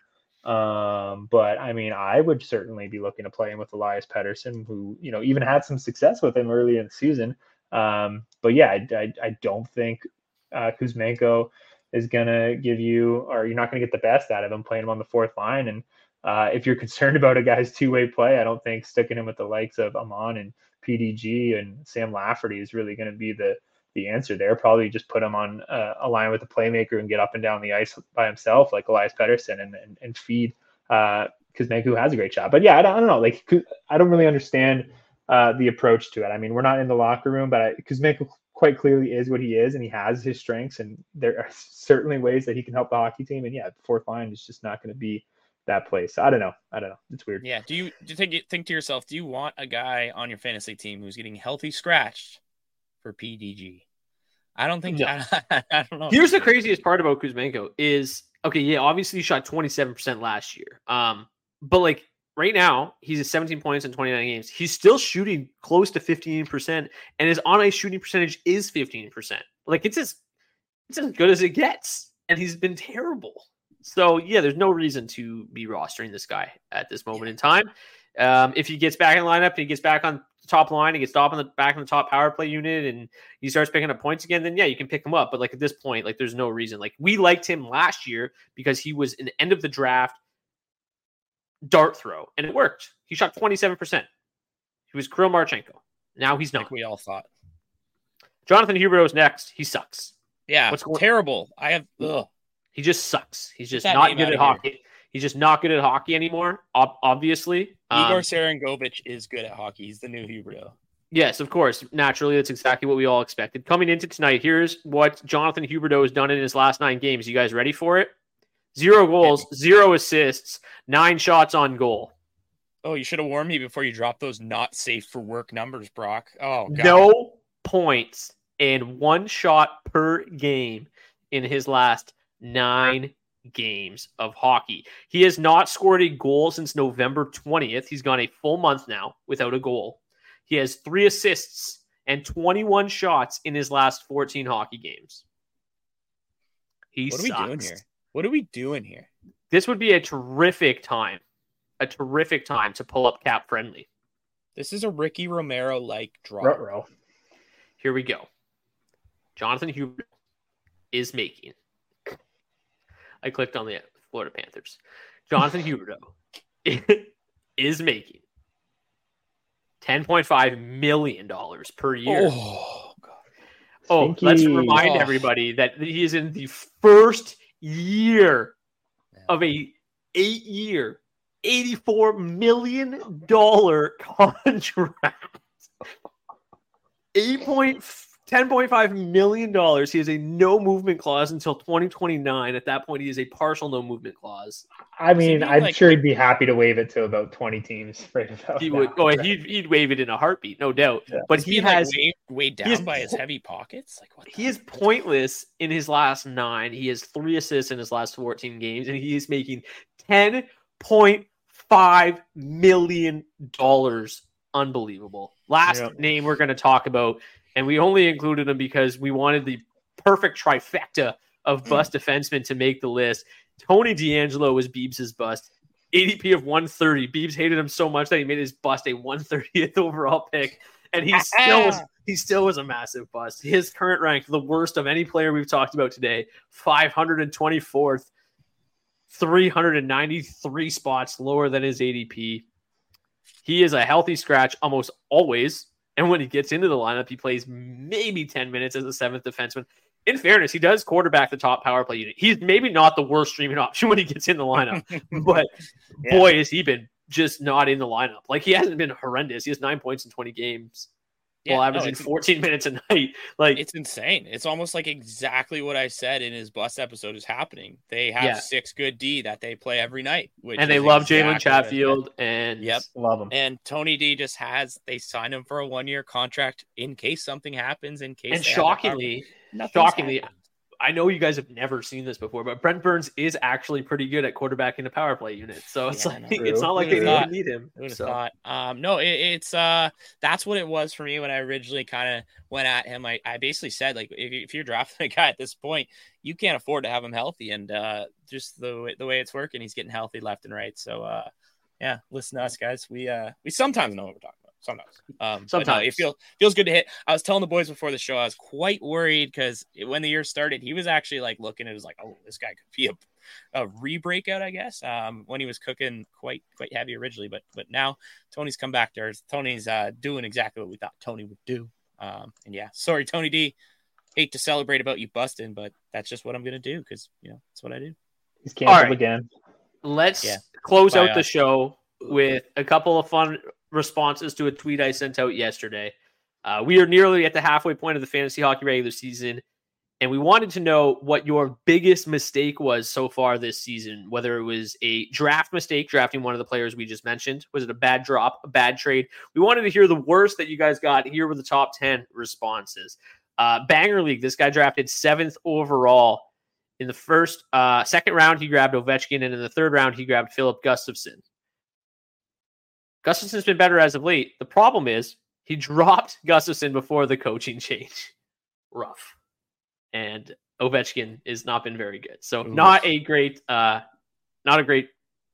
Um, but I mean, I would certainly be looking to play him with Elias Pettersson, who, you know, even had some success with him early in the season. Um, but yeah, I, I, I don't think uh, Kuzmenko is going to give you, or you're not going to get the best out of him playing him on the fourth line. And uh, if you're concerned about a guy's two-way play, I don't think sticking him with the likes of Amon and P D G and Sam Lafferty is really going to be the the answer there. Probably just put him on uh, a line with the playmaker and get up and down the ice by himself like Elias Pettersson and and, and feed uh, Kuzmenko has a great shot. But yeah, I don't, I don't know. Like I don't really understand uh, the approach to it. I mean, we're not in the locker room, but I, Kuzmenko quite clearly is what he is, and he has his strengths, and there are certainly ways that he can help the hockey team. And yeah, the fourth line is just not going to be that place. I don't know. I don't know. It's weird. Yeah. Do you, do you think, think to yourself, do you want a guy on your fantasy team who's getting healthy scratched for P D G? I don't think. No. I, I don't know. Here's the craziest part about Kuzmenko is, okay, yeah, obviously he shot twenty-seven percent last year. Um, but like right now, he's at seventeen points in twenty-nine games. He's still shooting close to fifteen percent, and his on-ice shooting percentage is fifteen percent. Like it's as it's as good as it gets, and he's been terrible. So yeah, there's no reason to be rostering this guy at this moment in time. Um, if he gets back in the lineup and he gets back on the top line, he gets stopped on the back in the top power play unit, and he starts picking up points again, then yeah, you can pick him up. But like at this point, like there's no reason. Like we liked him last year because he was an end of the draft dart throw, and it worked. He shot twenty-seven percent. He was Kirill Marchenko. Now he's not. Like we all thought. Jonathan Huberdeau's next. He sucks. Yeah, what's going- terrible. I have. Ugh. He just sucks. He's just not good at hockey. Here. He's just not good at hockey anymore. Ob- obviously, Igor um, Sarangovich is good at hockey. He's the new Huberdeau. Yes, of course. Naturally, that's exactly what we all expected. Coming into tonight, here's what Jonathan Huberdeau has done in his last nine games. You guys ready for it? Zero goals, zero assists, nine shots on goal. Oh, you should have warned me before you dropped those not safe for work numbers, Brock. Oh, God. No points and one shot per game in his last nine games of hockey. He has not scored a goal since November twentieth. He's gone a full month now without a goal. He has three assists and twenty-one shots in his last fourteen hockey games. He what sucks. What are we doing here? What are we doing here? This would be a terrific time, a terrific time to pull up Cap Friendly. This is a Ricky Romero-like draw. Ruh-roh. Here we go. Jonathan Huberdeau is making. I clicked on the Florida Panthers. Jonathan Huberdeau is making ten point five million dollars per year. Oh, God. Oh, Stinky. Let's remind oh. everybody that he is in the first year of a eight-year, eighty-four million dollars contract. eight point ten point five million dollars. He has a no movement clause until twenty twenty-nine. At that point, he is a partial no movement clause. I mean, I'm like, sure he'd be happy to waive it to about twenty teams right about he would. Oh, he'd, he'd waive it in a heartbeat, no doubt. Yeah. But he has like weighed, weighed down has, by his heavy pockets. Like what? He is pointless in his last nine. He has three assists in his last fourteen games, and he is making ten point five million dollars. Unbelievable. Last yep. name we're going to talk about. And we only included him because we wanted the perfect trifecta of bust defensemen to make the list. Tony DeAngelo was Beebs' bust. A D P of one thirty. Beebs hated him so much that he made his bust a one thirtieth overall pick. And he still was, he still was a massive bust. His current rank, the worst of any player we've talked about today, five hundred twenty-fourth, three hundred ninety-three spots lower than his A D P. He is a healthy scratch almost always. And when he gets into the lineup, he plays maybe ten minutes as a seventh defenseman. In fairness, he does quarterback the top power play unit. He's maybe not the worst streaming option when he gets in the lineup. But yeah. boy, has he been just not in the lineup. Like, he hasn't been horrendous. He has nine points in twenty games. Yeah, while averaging no, fourteen minutes a night. Like, it's insane. It's almost like exactly what I said in his bus episode is happening. They have yeah. six good D that they play every night, which and they love exactly Jalen Chatfield and yep, love him. And Tony D just has they signed him for a one year contract in case something happens. In case and shockingly, shockingly. Happened. I know you guys have never seen this before, but Brent Burns is actually pretty good at quarterbacking a power play unit. So it's yeah, like it's not like they don't need him. So. Thought. Um, no, it, it's uh, that's what it was for me when I originally kind of went at him. I, I basically said, like, if, if you're drafting a guy at this point, you can't afford to have him healthy, and uh, just the way, the way it's working, he's getting healthy left and right. So uh, yeah, listen to us, guys. We uh, we sometimes know what we're talking about. Sometimes, um, sometimes no, it feels feels good to hit. I was telling the boys before the show, I was quite worried because when the year started, he was actually like looking at it was like, oh, this guy could be a, a re-breakout, I guess. Um, when he was cooking quite quite heavy originally, but but now Tony's come back to earth. Tony's uh, doing exactly what we thought Tony would do. Um, and yeah, sorry, Tony D. Hate to celebrate about you busting, but that's just what I'm gonna do because you know that's what I do. He's canceled right. again. Let's yeah. close Bye, out uh, the show with a couple of fun responses to a tweet I sent out yesterday. Uh, we are nearly at the halfway point of the fantasy hockey regular season, and we wanted to know what your biggest mistake was so far this season, whether it was a draft mistake, drafting one of the players we just mentioned. Was it a bad drop, a bad trade? We wanted to hear the worst that you guys got. Here were the top ten responses. Uh, Banger League, this guy drafted seventh overall. In the first, uh, second round, he grabbed Ovechkin, and in the third round, he grabbed Philip Gustafsson. Gustafsson's been better as of late. The problem is he dropped Gustafsson before the coaching change. Rough. And Ovechkin has not been very good. So Ooh. not a great, uh, not a great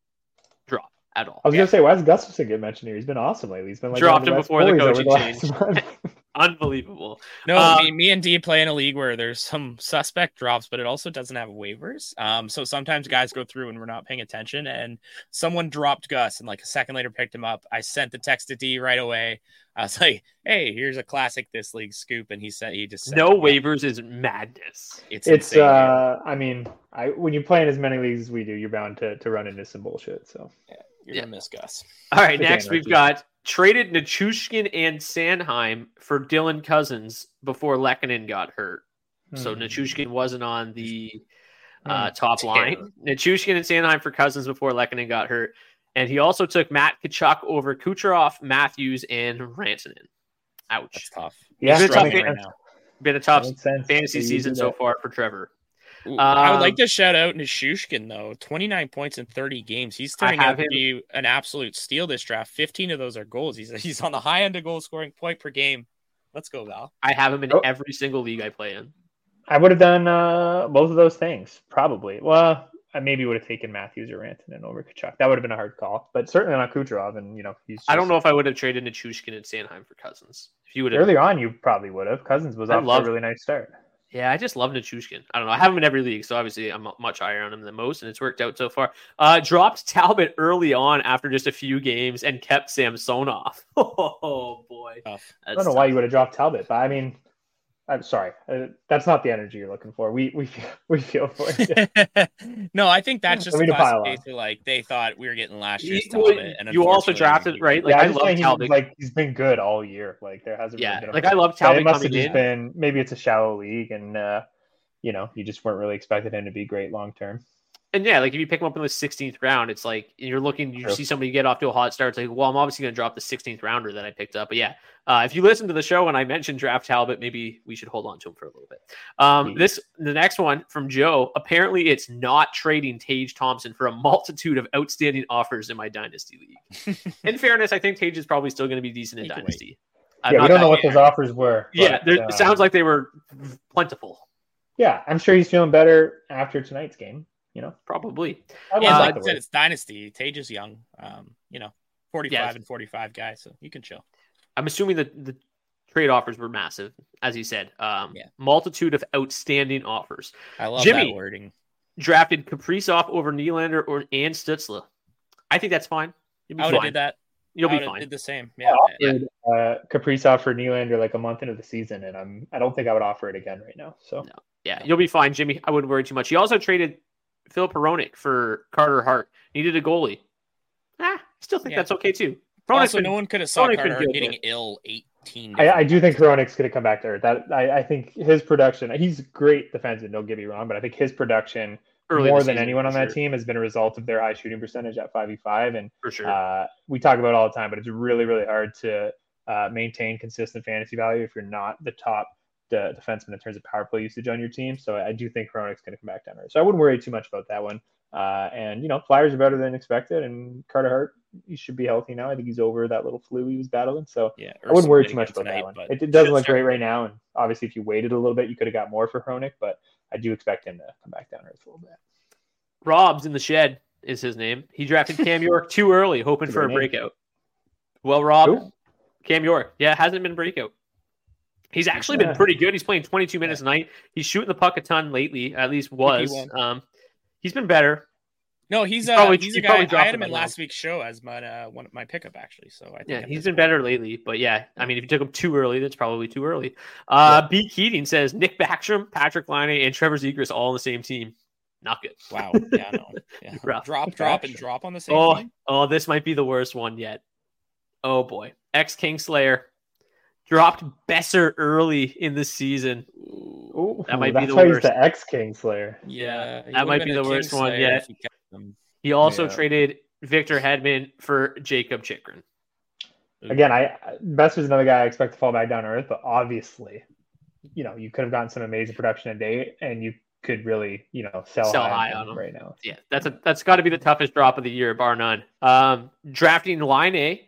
drop at all. I was yeah. gonna say, why is Gustafsson get mentioned here? He's been awesome lately. He's been like dropped him before the coaching change. Unbelievable. No, um, me, me and D play in a league where there's some suspect drops, but it also doesn't have waivers. Um, so sometimes guys go through and we're not paying attention. And someone dropped Gus, and like a second later picked him up. I sent the text to D right away. I was like, "Hey, here's a classic this league scoop," and he said he just said, no waivers is madness. It's it's. Insane, uh, I mean, I when you play in as many leagues as we do, you're bound to to run into some bullshit. So yeah, you're yeah. gonna miss Gus. All right, next we've got. Traded Nichushkin and Sanheim for Dylan Cousins before Lehkonen got hurt. Hmm. So Nichushkin wasn't on the uh, top Damn. line. Nichushkin and Sanheim for Cousins before Lehkonen got hurt. And he also took Matt Tkachuk over Kucherov, Matthews, and Rantanen. Ouch. That's tough. Yeah, been a tough, right been a tough fantasy season so far for Trevor. Um, I would like to shout out Nichushkin, though. twenty-nine points in thirty games. He's turning out to him. be an absolute steal this draft. fifteen of those are goals. He's he's on the high end of goal scoring point per game. Let's go, Val. I have him in oh. every single league I play in. I would have done uh, both of those things, probably. Well, I maybe would have taken Matthews or Rantanen over Tkachuk. That would have been a hard call, but certainly not Kucherov. And, you know, he's just... I don't know if I would have traded Nichushkin and Sanheim for Cousins. If you would have... Earlier on, you probably would have. Cousins was off to a really nice start. Yeah, I just love Nichushkin. I don't know. I have him in every league, so obviously I'm much higher on him than most, and it's worked out so far. Uh, dropped Talbot early on after just a few games and kept Samsonov. Oh, boy. I don't know tough. why you would have dropped Talbot, but I mean, I'm sorry. Uh, that's not the energy you're looking for. We we feel, we feel for it. No, I think that's just a classic case where, like, they thought we were getting last year's Talbot. And you also drafted, right? Like, yeah, I love Talbot. He's, like, he's been good all year. Like, there hasn't yeah, really been like, I love Talbot. It must have just in. been, maybe it's a shallow league, and, uh, you know, you just weren't really expecting him to be great long term. And yeah, like if you pick him up in the sixteenth round, it's like you're looking, you True. see somebody get off to a hot start. It's like, well, I'm obviously going to drop the sixteenth rounder that I picked up. But yeah, uh, if you listen to the show and I mentioned draft Talbot, maybe we should hold on to him for a little bit. Um, mm-hmm. This, the next one from Joe, apparently it's not trading Tage Thompson for a multitude of outstanding offers in my Dynasty League. In fairness, I think Tage is probably still going to be decent in Dynasty. Yeah, we don't know what those offers were. But, yeah, it uh, sounds like they were plentiful. Yeah, I'm sure he's feeling better after tonight's game. You know, probably. Yeah, uh, like I said, it's Dynasty. Tage is young. Um, you know, forty-five yeah. and forty-five guys, so you can chill. I'm assuming that the trade offers were massive, as he said. Um, yeah. Multitude of outstanding offers. I love Jimmy that wording. Drafted Kaprizov over Nylander or and Stützle. I think that's fine. You'll be I would have did that. You'll I be fine. Did the same. Yeah. I offered, uh, Kaprizov for Nylander like a month into the season, and I'm I don't think I would offer it again right now. So no. yeah, you'll be fine, Jimmy. I wouldn't worry too much. He also traded Philip Hronek for Carter Hart. Needed a goalie. Ah, still think yeah. that's okay too. Hronek's also, been, no one could have saw Hronek's Carter Hart getting ill eighteen. I, I do think Hronek's going to come back to earth. That I, I think his production. He's great defensive. Don't get me wrong, but I think his production Early more than anyone on that sure. team has been a result of their high shooting percentage at five v five. And for sure, uh, we talk about it all the time, but it's really really hard to uh, maintain consistent fantasy value if you're not the top the defenseman in terms of power play usage on your team. So I do think Hronek's going to come back down there. So I wouldn't worry too much about that one. Uh, and, you know, Flyers are better than expected. And Carter Hart, he should be healthy now. I think he's over that little flu he was battling. So yeah, I wouldn't worry too much about tonight, that one. It, it doesn't look great right now. And obviously, if you waited a little bit, you could have got more for Hronek. But I do expect him to come back down earth a little bit. Rob's in the shed is his name. He drafted Cam York too early, hoping for a name. breakout. Well, Rob, Who? Cam York. Yeah, hasn't been a breakout. He's actually been pretty good. He's playing twenty-two minutes yeah. a night. He's shooting the puck a ton lately, at least was. He um, he's been better. No, he's, he's uh, probably, he's a guy. I had him in last week's show as my uh, one my pickup actually. So I think yeah, he's been point. better lately. But yeah, I mean, if you took him too early, that's probably too early. Uh, yeah. B. Keating says Nick Backstrom, Patrick Laine, and Trevor Zegras all on the same team. Not good. Wow. Yeah, no. Yeah. drop, drop, and drop on the same oh, team. Oh, this might be the worst one yet. Oh boy, ex Kingslayer. dropped Besser early in the season. Ooh, that might be the worst. worst. The ex Kingslayer. Yeah, that might be the worst one yet. He, he also yeah. traded Victor Hedman for Jacob Chikrin. Again, I Besser's another guy I expect to fall back down to earth, but obviously, you know, you could have gotten some amazing production a day, and you could really, you know, sell, sell high, high on him right now. Yeah, that's a that's got to be the toughest drop of the year, bar none. Um, drafting Laine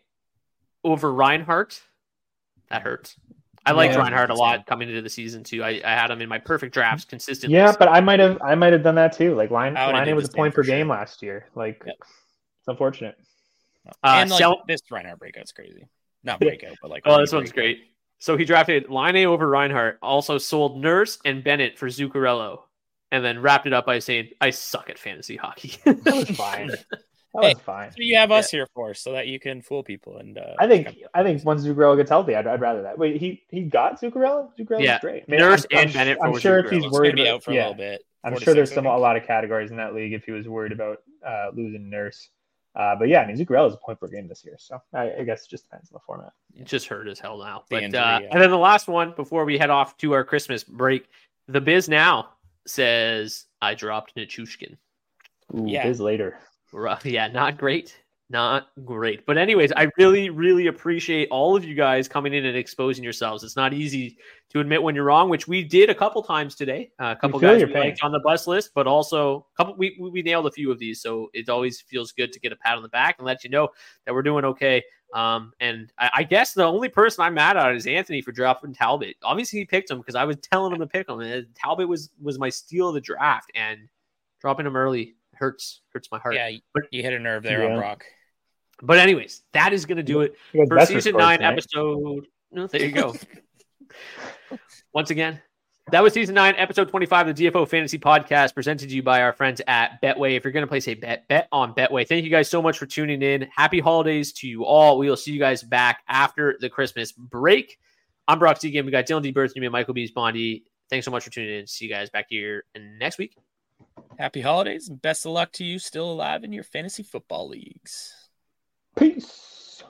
over Reinhart, that hurts. I liked yeah, Reinhart a lot coming into the season too. I, I had him in my perfect drafts consistently. Yeah, but I might have I might have done that too. Like Laine Laine was a point per game sure. last year. Like yep. It's unfortunate. Uh, and like sell- this Reinhart breakout's crazy. Not breakout, but like oh, this one's breakout. Great. So he drafted Laine over Reinhart, also sold Nurse and Bennett for Zuccarello, and then wrapped it up by saying, "I suck at fantasy hockey." That was fine. That hey, was fine. So you have us yeah. here for so that you can fool people. And uh, I think I think once Zuccarello gets healthy, I'd, I'd rather that. Wait, he he got Zuccarello. Zuccarello's yeah. great. Man, Nurse I'm, and I'm, Bennett. I'm for sure Zuccarello. if he's worried be about, out for yeah, a little bit. I'm sure there's some a lot of categories in that league if he was worried about uh, losing Nurse. Uh, but yeah, I mean, Zuccarello is a point per game this year, so I, I guess it just depends on the format. It just hurt as hell now. The but injury, uh, yeah. and then the last one before we head off to our Christmas break, the Biz Now says I dropped Nichushkin. Ooh, yeah. Biz later. Rough. Yeah, not great. Not great. But anyways, I really, really appreciate all of you guys coming in and exposing yourselves. It's not easy to admit when you're wrong, which we did a couple times today. Uh, a couple guys we liked on the bus list, but also a couple we, we nailed a few of these. So it always feels good to get a pat on the back and let you know that we're doing okay. Um, and I, I guess the only person I'm mad at is Anthony for dropping Talbot. Obviously, he picked him because I was telling him to pick him. And Talbot was was my steal of the draft, and dropping him early hurts hurts my heart. Yeah, but you hit a nerve there yeah. on Brock. But anyways, that is going to do it for season nine episode. No, there you go. Once again, that was season nine, episode twenty-five of the D F O Fantasy Podcast, presented to you by our friends at Betway. If you're going to place a bet, bet on Betway. Thank you guys so much for tuning in. Happy holidays to you all. We will see you guys back after the Christmas break. I'm Brock Segan. We got Dylan D. Bertheume and Michael Bees Bondi. Thanks so much for tuning in. See you guys back here next week. Happy holidays and best of luck to you still alive in your fantasy football leagues. Peace.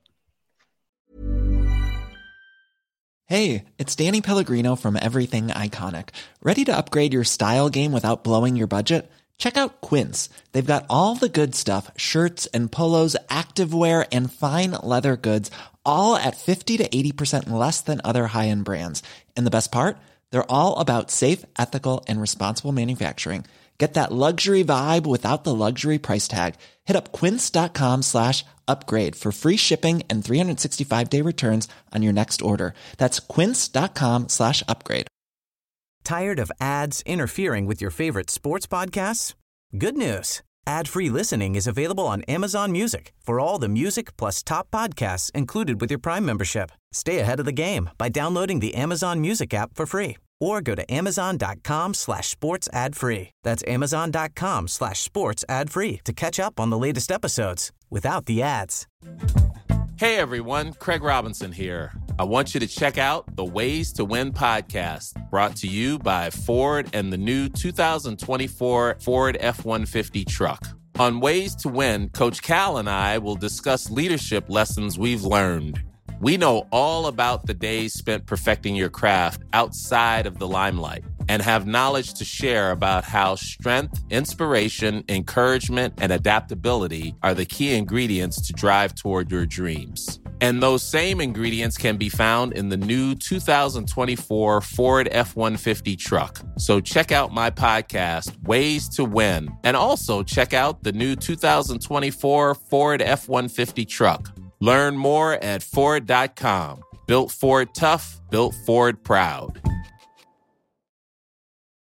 Hey, it's Danny Pellegrino from Everything Iconic. Ready to upgrade your style game without blowing your budget? Check out Quince. They've got all the good stuff, shirts and polos, activewear, and fine leather goods, all at fifty to eighty percent less than other high-end brands. And the best part? They're all about safe, ethical, and responsible manufacturing. Get that luxury vibe without the luxury price tag. Hit up quince.com slash upgrade for free shipping and three sixty-five day returns on your next order. That's quince.com slash upgrade. Tired of ads interfering with your favorite sports podcasts? Good news. Ad-free listening is available on Amazon Music for all the music plus top podcasts included with your Prime membership. Stay ahead of the game by downloading the Amazon Music app for free or go to amazon.com slash sports ad free. That's amazon.com slash sports ad free to catch up on the latest episodes without the ads. Hey everyone, Craig Robinson here. I want you to check out the Ways to Win podcast, brought to you by Ford and the new two thousand twenty-four Ford F one fifty truck. On Ways to Win, Coach Cal and I will discuss leadership lessons we've learned. We know all about the days spent perfecting your craft outside of the limelight and have knowledge to share about how strength, inspiration, encouragement, and adaptability are the key ingredients to drive toward your dreams. And those same ingredients can be found in the new two thousand twenty-four Ford F one fifty truck. So check out my podcast, Ways to Win, and also check out the new two thousand twenty-four Ford F one fifty truck. Learn more at Ford dot com. Built Ford tough, built Ford proud.